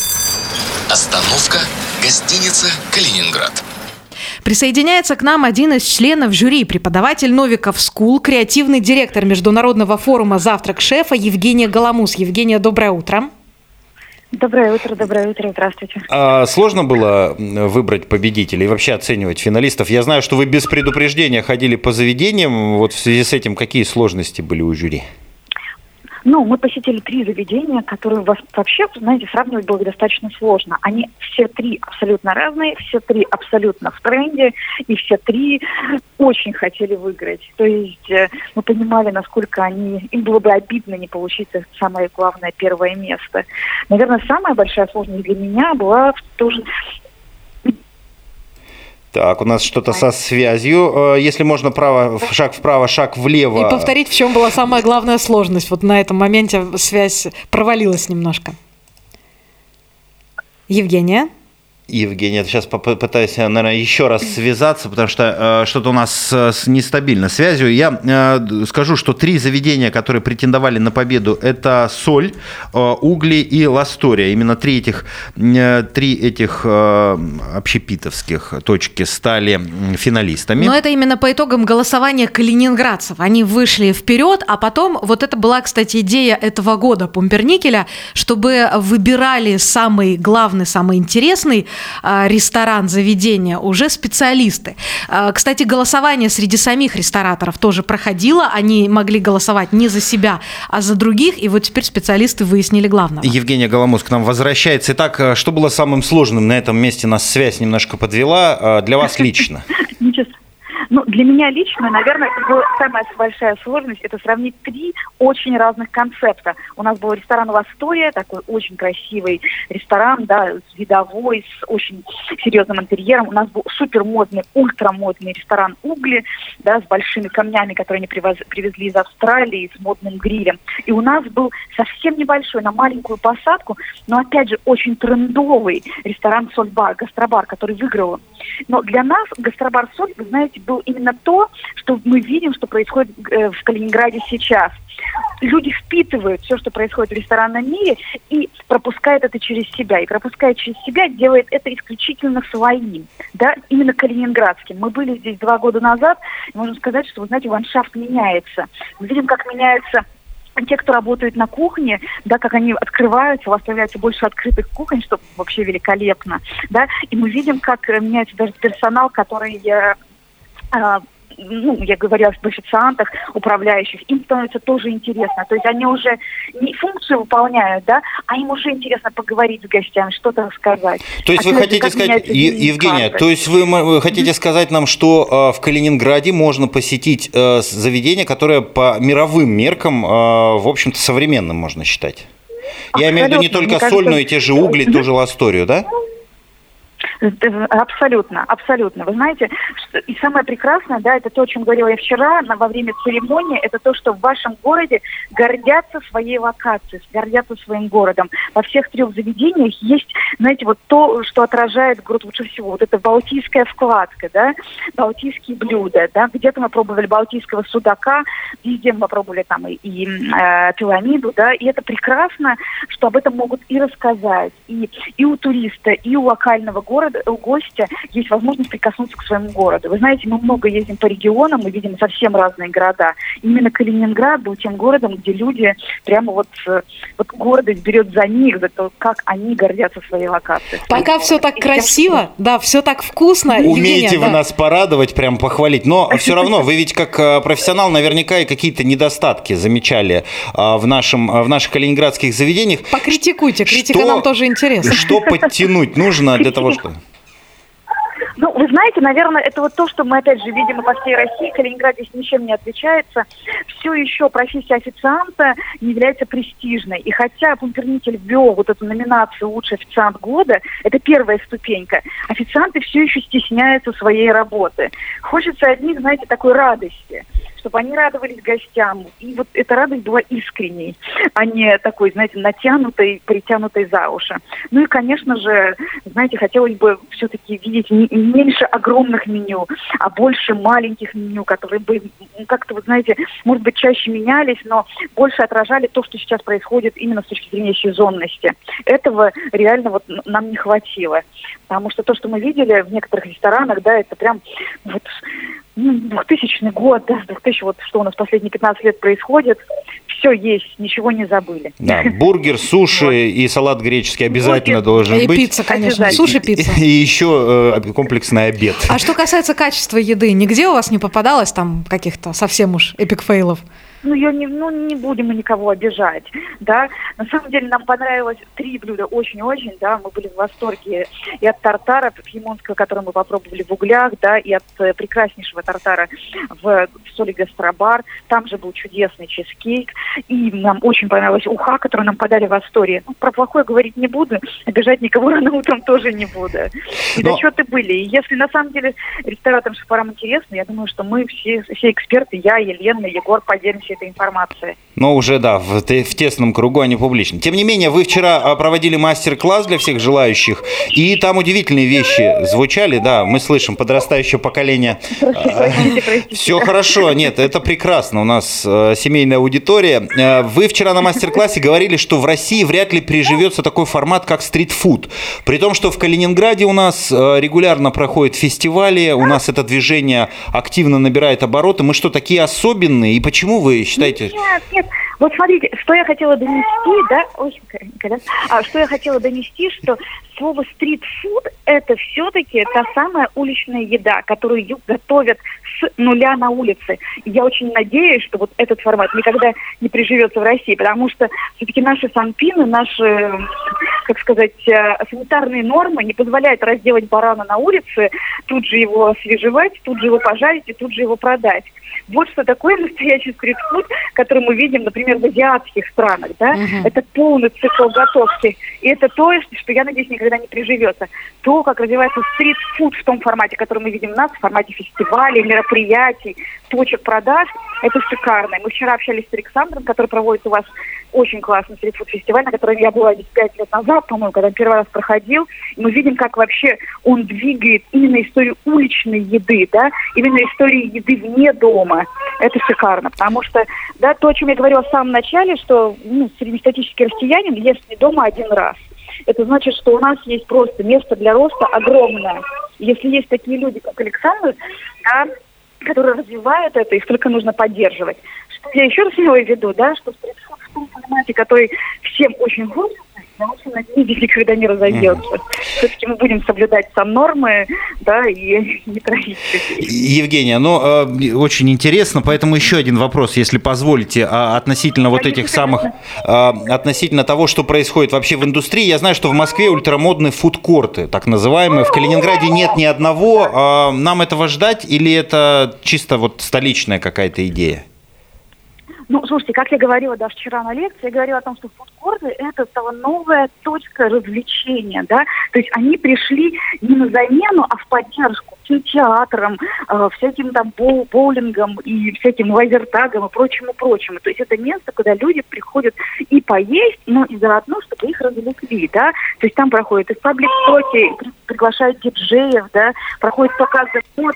Остановка. Гостиница «Калининград». Присоединяется к нам один из членов жюри, преподаватель Новиков School, креативный директор международного форума «Завтрак шефа» Евгения Голомус. Евгения, доброе утро. Доброе утро, здравствуйте. Сложно было выбрать победителей и вообще оценивать финалистов? Я знаю, что вы без предупреждения ходили по заведениям. Вот в связи с этим какие сложности были у жюри? Ну, мы посетили 3 заведения, которые вообще, знаете, сравнивать было достаточно сложно. Они все 3 абсолютно разные, все 3 абсолютно в тренде, и все 3 очень хотели выиграть. То есть мы понимали, насколько им было бы обидно не получить самое главное первое место. Наверное, самая большая сложность для меня была тоже... Так, у нас что-то со связью. Если можно, шаг вправо, шаг влево. И повторить, в чем была самая главная сложность. Вот на этом моменте связь провалилась немножко. Евгения? Евгения, я сейчас попытаюсь, наверное, еще раз связаться, потому что что-то у нас нестабильно с связью. Я скажу, что 3 заведения, которые претендовали на победу, это «Соль», «Угли» и «Ластория». Именно 3 этих общепитовских точки стали финалистами. Но это именно по итогам голосования калининградцев. Они вышли вперед, а потом, вот это была, кстати, идея этого года «Пумперникеля», чтобы выбирали самый главный, самый интересный ресторан, заведения, уже специалисты. Кстати, голосование среди самих рестораторов тоже проходило. Они могли голосовать не за себя, а за других. И вот теперь специалисты выяснили главное. Евгения Голомус к нам возвращается. Итак, что было самым сложным? На этом месте нас связь немножко подвела. Для вас лично? Ну, для меня лично, наверное, это была самая большая сложность, это сравнить 3 очень разных концепта. У нас был ресторан «Ластория», такой очень красивый ресторан, да, видовой, с очень серьезным интерьером. У нас был супермодный, ультрамодный ресторан «Угли», да, с большими камнями, которые они привезли из Австралии, с модным грилем. И у нас был совсем небольшой, на маленькую посадку, но, опять же, очень трендовый ресторан «Соль-бар», гастробар, который выиграл. Но для нас гастробар «Соль», вы знаете, был именно именно то, что мы видим, что происходит в Калининграде сейчас. Люди впитывают все, что происходит в ресторанном мире, и пропускают это через себя. И пропуская через себя, делает это исключительно своим, да, именно калининградским. Мы были здесь 2 года назад, и можно сказать, что, вы знаете, ландшафт меняется. Мы видим, как меняются те, кто работает на кухне, да, как они открываются, у вас появляется больше открытых кухонь, что вообще великолепно, да, и мы видим, как меняется даже персонал, который... я говорю об официантах, управляющих, им становится тоже интересно. То есть они уже не функцию выполняют, да, а им уже интересно поговорить с гостями, что-то рассказать. То есть вы хотите сказать, Евгения, то есть вы хотите сказать нам, что в Калининграде можно посетить заведение, которое по мировым меркам, в общем-то, современным можно считать? Я имею в виду не только сольную, и те же угли, ту же Ласторию, да? Абсолютно, абсолютно. Вы знаете, что и самое прекрасное, да, это то, о чем говорила я вчера во время церемонии, это то, что в вашем городе гордятся своей локацией, гордятся своим городом. Во всех 3 заведениях есть, знаете, вот то, что отражает город лучше всего. Вот это балтийская вкладка, да, балтийские блюда, да, где-то мы пробовали балтийского судака, везде мы попробовали там и пирамиду, да, и это прекрасно, что об этом могут и рассказать, и у туриста, и у локального города, у гостя есть возможность прикоснуться к своему городу. Вы знаете, мы много ездим по регионам, мы видим совсем разные города. Именно Калининград был тем городом, где люди прямо вот гордость берет за них, за то, как они гордятся своей локацией. Пока все так красиво, да, все так вкусно. Умеете вы нас порадовать, прям похвалить, но все равно вы ведь как профессионал наверняка и какие-то недостатки замечали в наших калининградских заведениях. Покритикуйте, критика нам тоже интересна. Что подтянуть нужно для того, чтобы... Ну, вы знаете, наверное, это вот то, что мы, опять же, видим и по всей России. Калининград здесь ничем не отличается. Все еще профессия официанта не является престижной. И хотя Пумперникель ввел вот эту номинацию «Лучший официант года», это первая ступенька, официанты все еще стесняются своей работы. Хочется от них, знаете, такой радости, чтобы они радовались гостям. И вот эта радость была искренней, а не такой, знаете, натянутой, притянутой за уши. Ну и, конечно же, знаете, хотелось бы все-таки видеть меньше огромных меню, а больше маленьких меню, которые бы как-то, вы знаете, может быть, чаще менялись, но больше отражали то, что сейчас происходит именно с точки зрения сезонности. Этого реально вот нам не хватило. Потому что то, что мы видели в некоторых ресторанах, да, это прям вот 2000 год, да, 2000, вот что у нас последние 15 лет происходит, все есть, ничего не забыли. Да, бургер, суши и салат греческий обязательно должен быть. И пицца, конечно, суши, пицца. И еще комплексный обед. А что касается качества еды, нигде у вас не попадалось там каких-то совсем уж эпик-фейлов? Не будем мы никого обижать, да. На самом деле нам понравилось 3 блюда очень-очень, да. Мы были в восторге и от тартара пьемонтского, который мы попробовали в углях, да, и от прекраснейшего тартара в Соли Гастробар. Там же был чудесный чизкейк. И нам очень понравилась уха, которую нам подали в Астории. Про плохое говорить не буду, обижать никого рано утром тоже не буду. И зачеты были. И если на самом деле рестораторам, шеф-поварам интересно, я думаю, что мы все эксперты, я, Елена, Егор, поделимся этой информацией. Но уже, да, в тесном кругу, а не публично. Тем не менее, вы вчера проводили мастер-класс для всех желающих, и там удивительные вещи звучали, да, мы слышим, подрастающее поколение. Простите. Все хорошо, нет, это прекрасно, у нас семейная аудитория. Вы вчера на мастер-классе говорили, что в России вряд ли приживется такой формат, как стритфуд. При том, что в Калининграде у нас регулярно проходят фестивали, у нас это движение активно набирает обороты. Мы что, такие особенные? И почему вы считаете... Нет. Вот смотрите, что я хотела донести, да, что я хотела донести, что слово стритфуд – это все-таки та самая уличная еда, которую готовят с нуля на улице. И я очень надеюсь, что вот этот формат никогда не приживется в России, потому что все-таки наши санпины, наши, как сказать, санитарные нормы не позволяют разделать барана на улице, тут же его освежевать, тут же его пожарить и тут же его продать. Вот что такое настоящий стритфуд, который мы видим, например, в азиатских странах, да? Это полный цикл готовки. И это то, что, я надеюсь, никогда никогда не приживется. То, как развивается стрит-фуд в том формате, который мы видим у нас, в формате фестивалей, мероприятий, точек продаж, это шикарно. Мы вчера общались с Александром, который проводит у вас очень классный стрит-фуд-фестиваль, на котором я была 5 лет назад, по-моему, когда он первый раз проходил. И мы видим, как вообще он двигает именно историю уличной еды, да, именно историю еды вне дома. Это шикарно, потому что, да, то, о чем я говорила в самом начале, что среднестатистический россиянин ест не дома один раз. Это значит, что у нас есть просто место для роста огромное. Если есть такие люди, как Александр, да, которые развивают это, их только нужно поддерживать. Что я еще раз имею в виду, да, что стрит-фуд в том формате, который всем очень хочется, я очень надеюсь, никогда не разойдется. Все-таки мы будем соблюдать там нормы, да, и не травить людей. Евгения, очень интересно, поэтому еще один вопрос, если позволите, относительно вот этих самых, относительно того, что происходит вообще в индустрии. Я знаю, что в Москве ультрамодные фудкорты, так называемые, в Калининграде нет ни одного. Нам этого ждать или это чисто вот столичная какая-то идея? Слушайте, как я говорила даже вчера на лекции, я говорила о том, что фудкорты – это стала новая точка развлечения, да, то есть они пришли не на замену, а в поддержку кинотеатрам, всяким там боулингам и всяким лазертагам и прочему. То есть это место, куда люди приходят и поесть, но и заодно, чтобы их развлекли, да, то есть там проходят и паблик-токи, приглашают диджеев, да, проходят показы мод.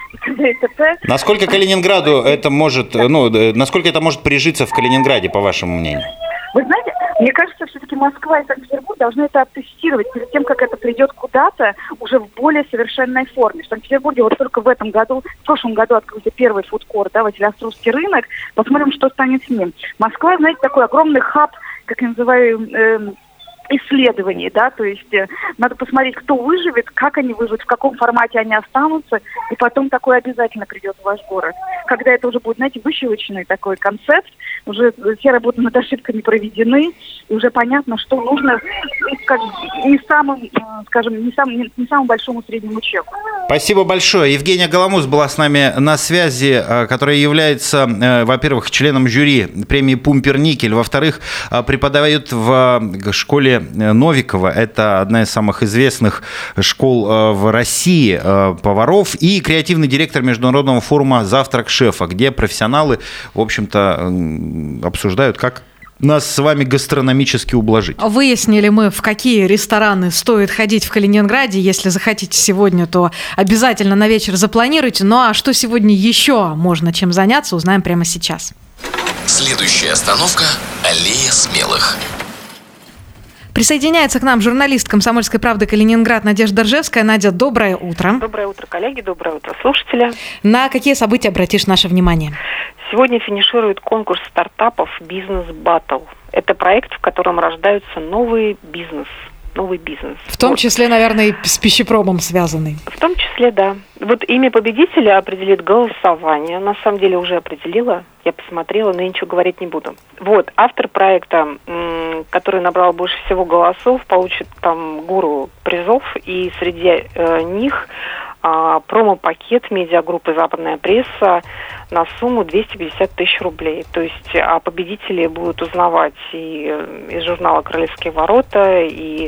Насколько Калининграду это может, насколько это может прижиться в Калининграде, по вашему мнению? Вы знаете, мне кажется, все-таки Москва и Санкт-Петербург должны это оттестировать перед тем, как это придет куда-то уже в более совершенной форме. В Санкт-Петербурге вот только в прошлом году открылся первый фудкорт, да, Василиостровский рынок. Посмотрим, что станет с ним. Москва, знаете, такой огромный хаб, как я называю, исследований, да, то есть надо посмотреть, кто выживет, как они выживут, в каком формате они останутся, и потом такое обязательно придет в ваш город. Когда это уже будет, знаете, выщелочный такой концепт, уже все работы над ошибками проведены, и уже понятно, что нужно не самому большому среднему чеку. Спасибо большое. Евгения Голомус была с нами на связи, которая является, во-первых, членом жюри премии «Пумперникель», во-вторых, преподает в школе Новикова. Это одна из самых известных школ в России поваров, и креативный директор международного форума «Завтрак шефа», где профессионалы, в общем-то, обсуждают, как нас с вами гастрономически ублажить. Выяснили мы, в какие рестораны стоит ходить в Калининграде. Если захотите сегодня, то обязательно на вечер запланируйте. Ну а что сегодня еще можно чем заняться, узнаем прямо сейчас. Следующая остановка – Аллея смелых. Присоединяется к нам журналист «Комсомольской правды» Калининград Надежда Ржевская. Надя, доброе утро. Доброе утро, коллеги, доброе утро, слушатели. На какие события обратишь наше внимание? Сегодня финиширует конкурс стартапов «Бизнес Баттл». Это проект, в котором рождаются новый бизнес. В том числе, наверное, и с пищепромом связанный. В том числе, да. Вот имя победителя определит голосование. На самом деле уже определила. Я посмотрела, но я ничего говорить не буду. Вот, автор проекта, который набрал больше всего голосов, получит там гору призов. И среди них промо-пакет медиагруппы «Западная пресса» на сумму 250 тысяч рублей. То есть победители будут узнавать и из журнала «Королевские ворота», и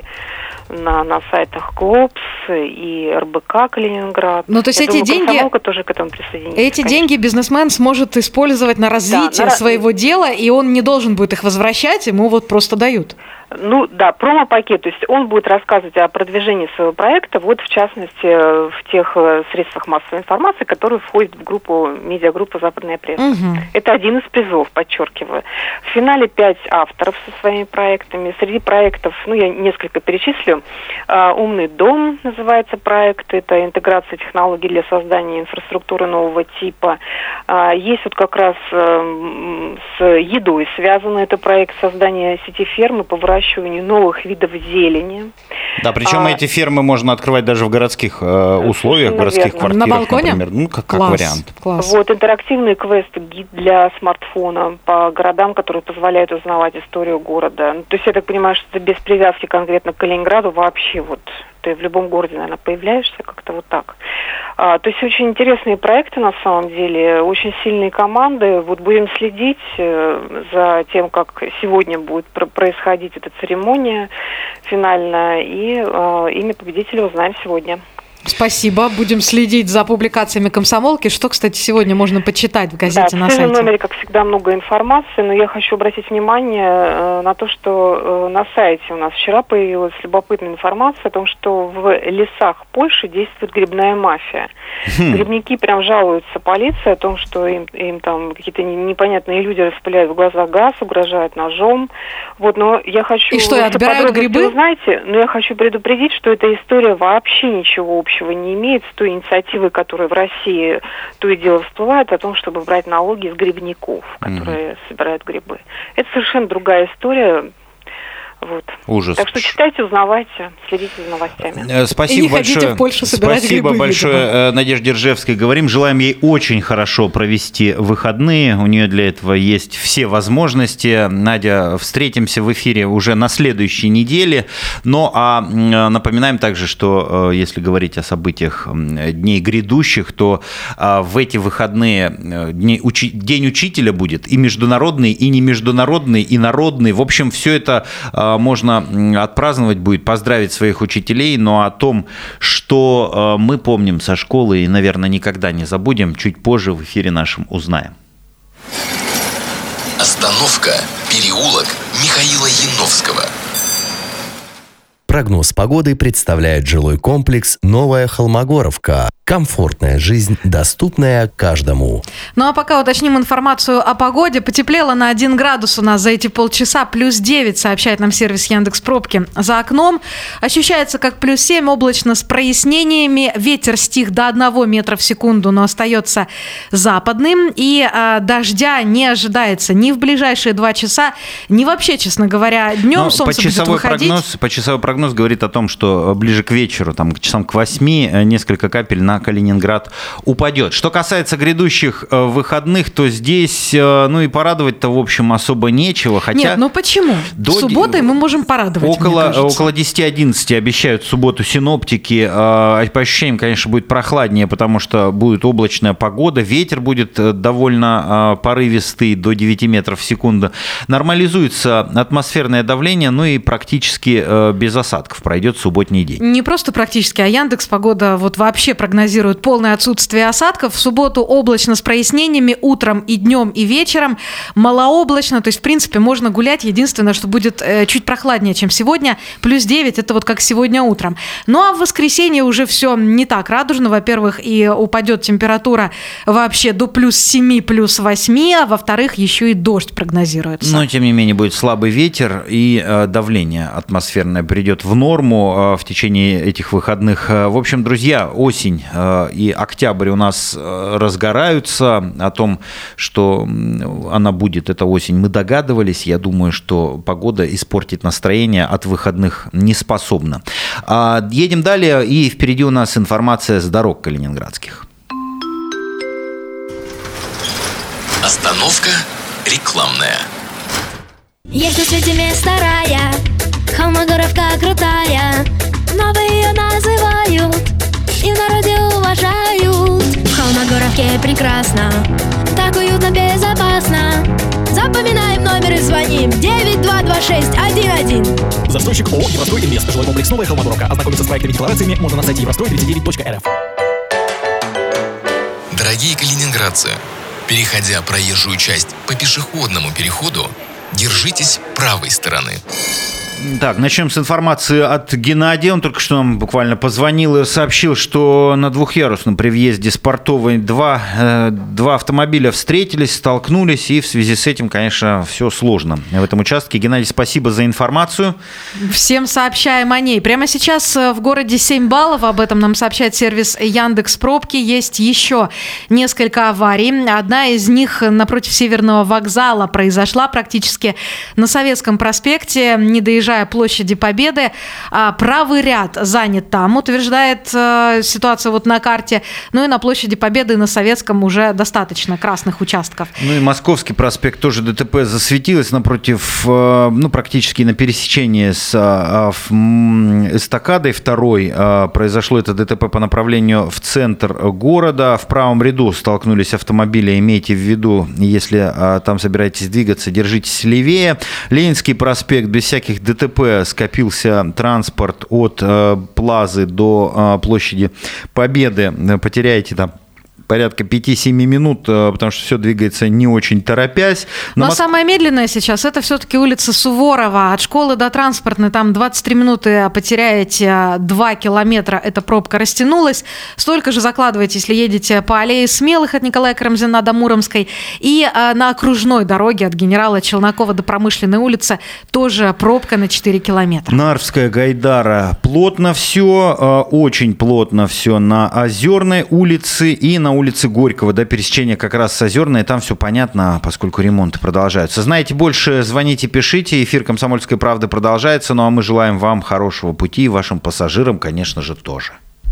на сайтах «Глобс», и РБК «Калининград». Ну, то есть эти деньги, тоже к этому присоединится, эти деньги бизнесмен сможет использовать на развитие своего дела, и он не должен будет их возвращать, ему вот просто дают. Ну да, промо-пакет, то есть он будет рассказывать о продвижении своего проекта, вот в частности в тех средствах массовой информации, которые входят в группу, медиагруппу «Западная пресса». Угу. Это один из призов, подчеркиваю. В финале 5 авторов со своими проектами. Среди проектов, я несколько перечислю. «Умный дом» называется проект, это интеграция технологий для создания инфраструктуры нового типа. Есть вот как раз с едой связано, это проект создания сети фермы по выращиванию новых видов зелени. Да, причем эти фермы можно открывать даже в городских условиях, в городских квартирах, на балконе? Например. Как вариант. Класс. Вот, интерактивный квест-гид для смартфона по городам, которые позволяют узнавать историю города. То есть я так понимаю, что это без привязки конкретно к Калининграду вообще вот. Ты в любом городе, наверное, появляешься как-то вот так. То есть очень интересные проекты на самом деле, очень сильные команды. Вот будем следить за тем, как сегодня будет происходить эта церемония финальная, и имя победителя узнаем сегодня. Спасибо. Будем следить за публикациями «Комсомолки». Что, кстати, сегодня можно почитать в газете на сайте? В номере, как всегда, много информации, но я хочу обратить внимание на то, что на сайте у нас вчера появилась любопытная информация о том, что в лесах Польши действует грибная мафия. Грибники прям жалуются полиции о том, что им там какие-то непонятные люди распыляют в глаза газ, угрожают ножом. Вот, но я хочу... И что, отбирают грибы? Знаете, но я хочу предупредить, что эта история вообще ничего общего не имеет с той инициативой, которая в России то и дело всплывает, о том, чтобы брать налоги с грибников, которые собирают грибы. Это совершенно другая история. Вот. Ужас. Так что читайте, узнавайте, следите за новостями. Спасибо большое. В Польшу собирать Спасибо грибы, большое, видимо. Надежде Ржевской. Говорим, желаем ей очень хорошо провести выходные. У нее для этого есть все возможности. Надя, встретимся в эфире уже на следующей неделе. Ну, а напоминаем также, что если говорить о событиях дней грядущих, то в эти выходные День учителя будет и международный, и не международный, и народный. В общем, все это можно отпраздновать будет, поздравить своих учителей, но о том, что мы помним со школы и, наверное, никогда не забудем, чуть позже в эфире нашем узнаем. Остановка. Переулок Михаила Яновского. Прогноз погоды представляет жилой комплекс «Новая Холмогоровка». Комфортная жизнь, доступная каждому. Ну а пока уточним информацию о погоде. Потеплело на 1 градус у нас за эти полчаса. Плюс 9, сообщает нам сервис Яндекс.Пробки. За окном ощущается как плюс 7, облачно с прояснениями. Ветер стих до 1 метра в секунду, но остается западным. И дождя не ожидается ни в ближайшие 2 часа, ни вообще, честно говоря. Днем солнце будет выходить. Почасовой прогноз говорит о том, что ближе к вечеру, там, к часам к 8, несколько капель на Калининград упадет. Что касается грядущих выходных, то здесь, ну и порадовать-то, в общем, особо нечего. Хотя нет, ну почему? Субботой мы можем порадовать, около 10-11 обещают в субботу синоптики. По ощущениям, конечно, будет прохладнее, потому что будет облачная погода. Ветер будет довольно порывистый, до 9 метров в секунду. Нормализуется атмосферное давление, ну и практически без осадков пройдет субботний день. Не просто практически, а Яндекс.Погода вот вообще прогнозирует полное отсутствие осадков. В субботу облачно с прояснениями утром и днем, и вечером. Малооблачно, то есть, в принципе, можно гулять. Единственное, что будет чуть прохладнее, чем сегодня. Плюс 9, это вот как сегодня утром. Ну, а в воскресенье уже все не так радужно. Во-первых, и упадет температура вообще до плюс 7, плюс 8, а во-вторых, еще и дождь прогнозируется. Но, тем не менее, будет слабый ветер, и давление атмосферное придет в норму в течение этих выходных. В общем, друзья, осень и октябрь у нас разгораются. О том, что она будет, эта осень, мы догадывались. Я думаю, что погода испортить настроение от выходных не способна. Едем далее, и впереди у нас информация с дорог калининградских. Остановка рекламная. Есть на свете место рая, Холмогоровка крутая, новые ее называют и в народе уважают. В Холмогоровке прекрасно, так уютно, безопасно. Запоминаем номер и звоним 922611. Застройщик ООО «Еврострой Инвест». Жилой комплекс «Новая Холмогоровка». Ознакомиться с проектными декларациями можно на сайте еврострой39.рф. Дорогие калининградцы, переходя проезжую часть по пешеходному переходу, держитесь правой стороны. Так, начнем с информации от Геннадия. Он только что нам буквально позвонил и сообщил, что на двухъярусном при въезде Спортовой два автомобиля встретились, столкнулись, и в связи с этим, конечно, все сложно в этом участке. Геннадий, спасибо за информацию. Всем сообщаем о ней. Прямо сейчас в городе 7 баллов, об этом нам сообщает сервис Яндекс.Пробки. Есть еще несколько аварий. Одна из них напротив Северного вокзала произошла практически на Советском проспекте, не доезжая приближая площади Победы. Правый ряд занят там, утверждает ситуация вот на карте. Ну и на площади Победы и на Советском уже достаточно красных участков. Ну и Московский проспект тоже ДТП засветилось напротив, ну практически на пересечении с эстакадой второй. Произошло это ДТП по направлению в центр города. В правом ряду столкнулись автомобили. Имейте в виду, если там собираетесь двигаться, держитесь левее. Ленинский проспект, без всяких ДТП скопился транспорт от Плазы до площади Победы. Потеряете там порядка 5-7 минут, потому что все двигается не очень торопясь. Но самое медленное сейчас это все-таки улица Суворова. От школы до Транспортной там 23 минуты потеряете, 2 километра эта пробка растянулась. Столько же закладываете, если едете по аллее Смелых от Николая Карамзина до Муромской. И на окружной дороге от Генерала Челнокова до Промышленной улицы тоже пробка на 4 километра. Нарвская, Гайдара. Плотно все, очень плотно все на Озерной улице и на улице Горького, до пересечения как раз с Озерной. Там все понятно, поскольку ремонты продолжаются. Знаете больше, звоните, пишите. Эфир «Комсомольской правды» продолжается. Ну а мы желаем вам хорошего пути и вашим пассажирам, конечно же, тоже.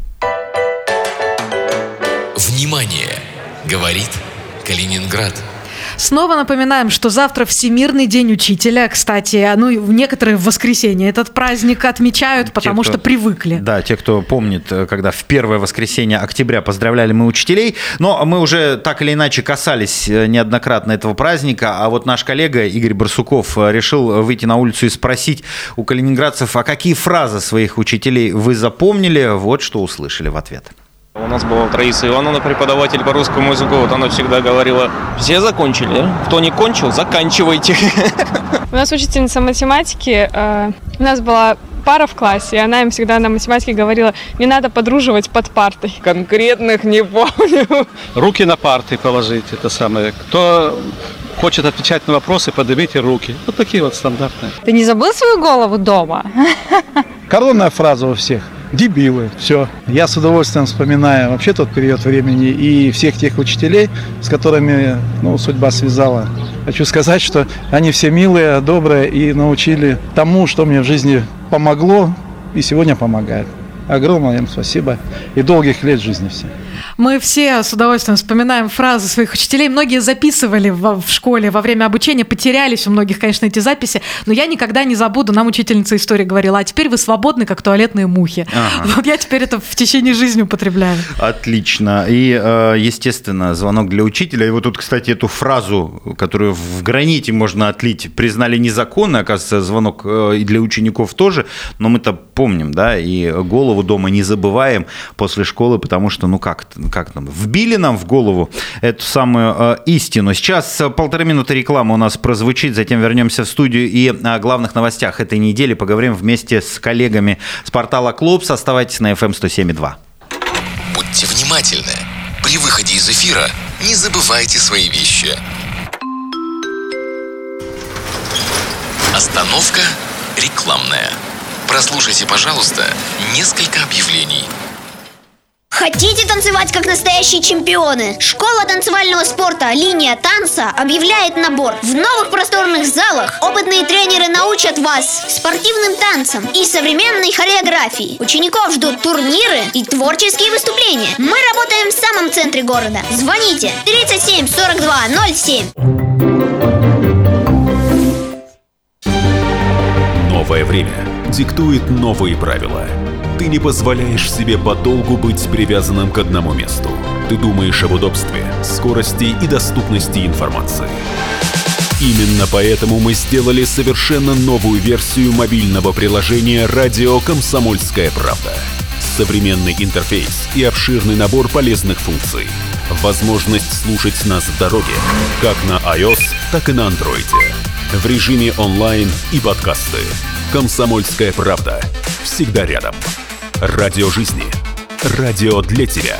Внимание! Говорит Калининград. Снова напоминаем, что завтра Всемирный день учителя. Кстати, ну и некоторые в воскресенье этот праздник отмечают, потому что привыкли. Да, те, кто помнит, когда в первое воскресенье октября поздравляли мы учителей. Но мы уже так или иначе касались неоднократно этого праздника. А вот наш коллега Игорь Барсуков решил выйти на улицу и спросить у калининградцев, а какие фразы своих учителей вы запомнили? Вот что услышали в ответ. У нас была Раиса Ивановна, преподаватель по русскому языку. Вот она всегда говорила: все закончили, кто не кончил, заканчивайте. У нас учительница математики, у нас была пара в классе, и она им всегда на математике говорила: не надо подруживать под партой. Конкретных не помню. Руки на парты положить, это самое. Кто хочет отвечать на вопросы, поднимите руки. Вот такие вот стандартные. Ты не забыл свою голову дома? Коронная фраза у всех. Дебилы, все. Я с удовольствием вспоминаю вообще тот период времени и всех тех учителей, с которыми судьба связала. Хочу сказать, что они все милые, добрые и научили тому, что мне в жизни помогло и сегодня помогает. Огромное им спасибо и долгих лет жизни всем. Мы все с удовольствием вспоминаем фразы своих учителей. Многие записывали в школе во время обучения, потерялись у многих, конечно, эти записи, но я никогда не забуду. Нам учительница истории говорила: а теперь вы свободны, как туалетные мухи. Ага. Вот я теперь это в течение жизни употребляю. Отлично. И, естественно, звонок для учителя. И вот тут, кстати, эту фразу, которую в граните можно отлить, признали незаконной. Оказывается, звонок и для учеников тоже. Но мы-то помним, да, и голову дома не забываем после школы, потому что, как нам, вбили нам в голову эту самую истину. Сейчас 1,5 минуты рекламы у нас прозвучит, затем вернемся в студию и о главных новостях этой недели поговорим вместе с коллегами с портала Клопс. Оставайтесь на FM 107.2. Будьте внимательны. При выходе из эфира не забывайте свои вещи. Остановка рекламная. Прослушайте, пожалуйста, несколько объявлений. Хотите танцевать как настоящие чемпионы? Школа танцевального спорта «Линия танца» объявляет набор. В новых просторных залах опытные тренеры научат вас спортивным танцам и современной хореографии. Учеников ждут турниры и творческие выступления. Мы работаем в самом центре города. Звоните 37 42 07. Новое время диктует новые правила. Ты не позволяешь себе подолгу быть привязанным к одному месту. Ты думаешь об удобстве, скорости и доступности информации. Именно поэтому мы сделали совершенно новую версию мобильного приложения «Радио Комсомольская правда». Современный интерфейс и обширный набор полезных функций. Возможность слушать нас в дороге, как на iOS, так и на Android. В режиме онлайн и подкасты. «Комсомольская правда». Всегда рядом. Радио жизни. Радио для тебя.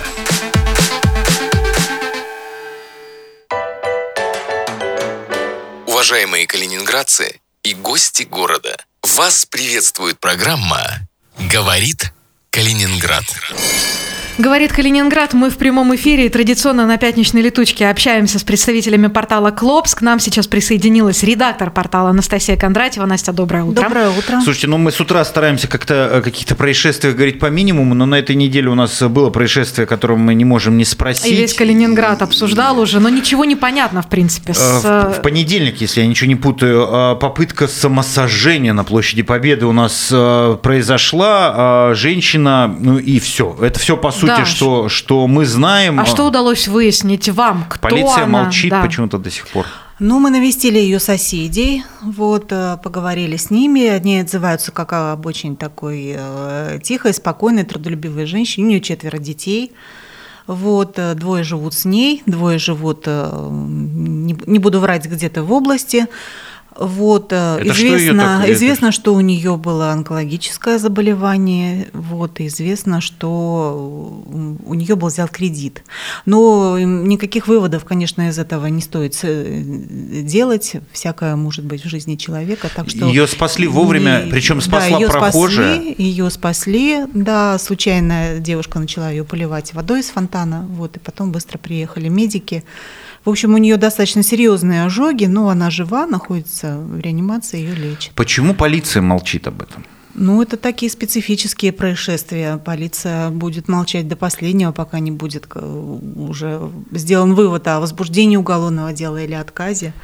Уважаемые калининградцы и гости города, вас приветствует программа «Говорит Калининград». Говорит Калининград, мы в прямом эфире и традиционно на пятничной летучке общаемся с представителями портала «Клопс». К нам сейчас присоединилась редактор портала Анастасия Кондратьева. Настя, доброе утро. Доброе утро. Слушайте, мы с утра стараемся как-то о каких-то происшествиях говорить по минимуму, но на этой неделе у нас было происшествие, о котором мы не можем не спросить. И весь Калининград обсуждал уже, но ничего не понятно, в принципе. В понедельник, если я ничего не путаю, попытка самосожжения на площади Победы у нас произошла. Женщина, и все. Это все, по сути, Да. что мы знаем. А что удалось выяснить вам? Кто Полиция она? молчит почему-то до сих пор. Мы навестили ее соседей, поговорили с ними. Они отзываются как об очень такой тихой, спокойной, трудолюбивой женщине. У нее 4 детей. 2 живут с ней, 2 живут, не буду врать, где-то в области. Известно, что у нее было онкологическое заболевание, известно, что у нее был взят кредит. Но никаких выводов, конечно, из этого не стоит делать. Всякое может быть в жизни человека. Так что ее спасли вовремя, причем спасла прохожая. Ее спасли, случайно девушка начала ее поливать водой из фонтана, и потом быстро приехали медики. В общем, у нее достаточно серьезные ожоги, но она жива, находится в реанимации, ее лечат. Почему полиция молчит об этом? Это такие специфические происшествия. Полиция будет молчать до последнего, пока не будет уже сделан вывод о возбуждении уголовного дела или отказе.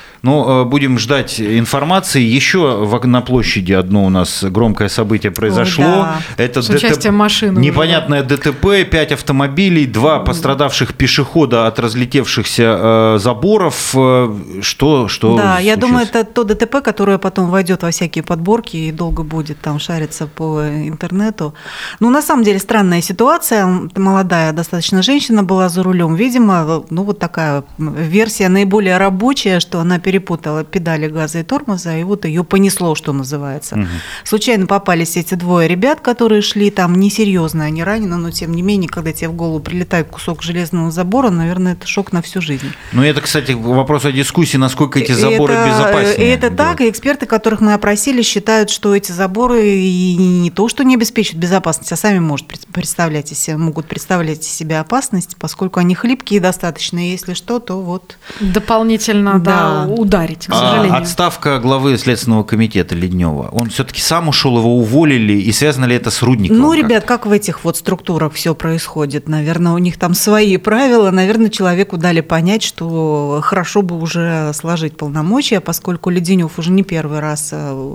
Будем ждать информации. Еще на площади одно у нас громкое событие произошло. Это с участием машины. Непонятное ДТП, 5 автомобилей, 2 пострадавших пешехода от разлетевшихся заборов. Что Да, я думаю, это то ДТП, которое потом войдет во всякие подборки и долго будет там шариться по интернету. На самом деле странная ситуация. Молодая достаточно женщина была за рулем. Видимо, такая версия наиболее рабочая, что она перепутала педали газа и тормоза, и ее понесло, что называется. Угу. Случайно попались эти 2 ребят, которые шли там несерьезно, они ранены, но тем не менее, когда тебе в голову прилетает кусок железного забора, наверное, это шок на всю жизнь. Это, кстати, вопрос о дискуссии, насколько эти заборы безопаснее. Это так, и эксперты, которых мы опросили, считают, что эти заборы и не то, что не обеспечивают безопасность, а сами могут представлять из себя опасность, поскольку они хлипкие достаточно, и если что, то дополнительно, ударить, к сожалению. Отставка главы Следственного комитета Леднева. Он все-таки сам ушел, его уволили, и связано ли это с Рудниковым? Ребят, как в этих структурах все происходит? Наверное, у них там свои правила. Наверное, человеку дали понять, что хорошо бы уже сложить полномочия, поскольку Леденев уже не первый раз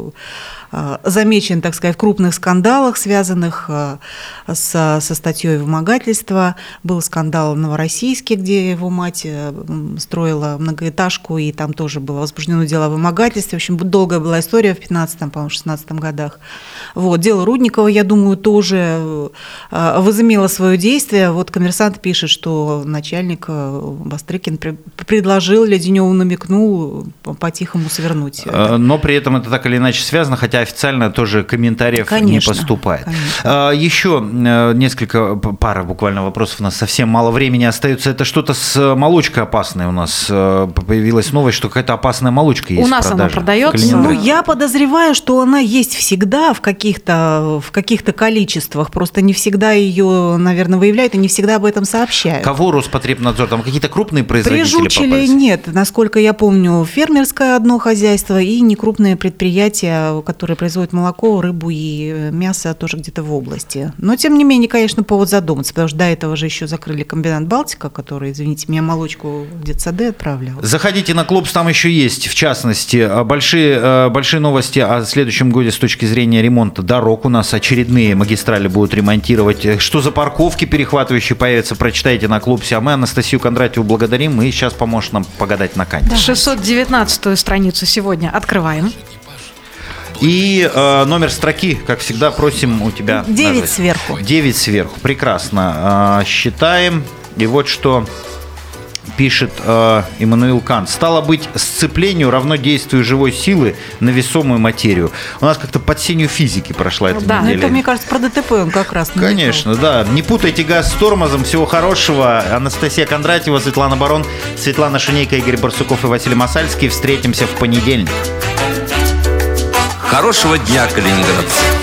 замечен, так сказать, в крупных скандалах, связанных со статьей вымогательства. Был скандал в Новороссийске, где его мать строила многоэтажку, и там тоже было возбуждено дело о вымогательстве. В общем, долгая была история в 15-м, по-моему, 16-м годах. Дело Рудникова, я думаю, тоже возымело свое действие. «Коммерсант» пишет, что начальник Бастрыкин предложил Леденеву, намекнул по-тихому свернуть. Но при этом это так или иначе связано, хотя официально тоже комментариев не поступает. Еще пара буквально вопросов, у нас совсем мало времени остается. Это что-то с молочкой опасной у нас появилась новость, что какая-то опасная молочка есть. У нас она продается. Я подозреваю, что она есть всегда в каких-то количествах, просто не всегда ее, наверное, выявляют и не всегда об этом сообщают. Кого Роспотребнадзор? Там какие-то крупные производители попались? Нет, насколько я помню, фермерское одно хозяйство и некрупные предприятия, которые производят молоко, рыбу и мясо тоже где-то в области. Но, тем не менее, конечно, повод задуматься, потому что до этого же еще закрыли комбинат «Балтика», который, извините меня, молочку в детсады отправлял. Заходите на «Клопс», там еще есть, в частности, большие новости о следующем годе с точки зрения ремонта дорог. У нас очередные магистрали будут ремонтировать. Что за парковки перехватывающие появятся, прочитайте на «Клопсе». А мы Анастасию Кондратьеву благодарим и сейчас поможет нам погадать на канте. 619-ю страницу сегодня открываем. И номер строки, как всегда, просим у тебя 9 назвать. Сверху. 9 сверху. Прекрасно. Считаем. И вот что пишет Иммануил Кант. Стало быть, сцеплению равно действию живой силы на весомую материю. У нас как-то под сенью физики прошла эта неделя. Это, мне кажется, про ДТП он как раз. Конечно, да. Не путайте газ с тормозом. Всего хорошего. Анастасия Кондратьева, Светлана Барон, Светлана Шинейко, Игорь Барсуков и Василий Масальский. Встретимся в понедельник. Хорошего дня, калининградцы!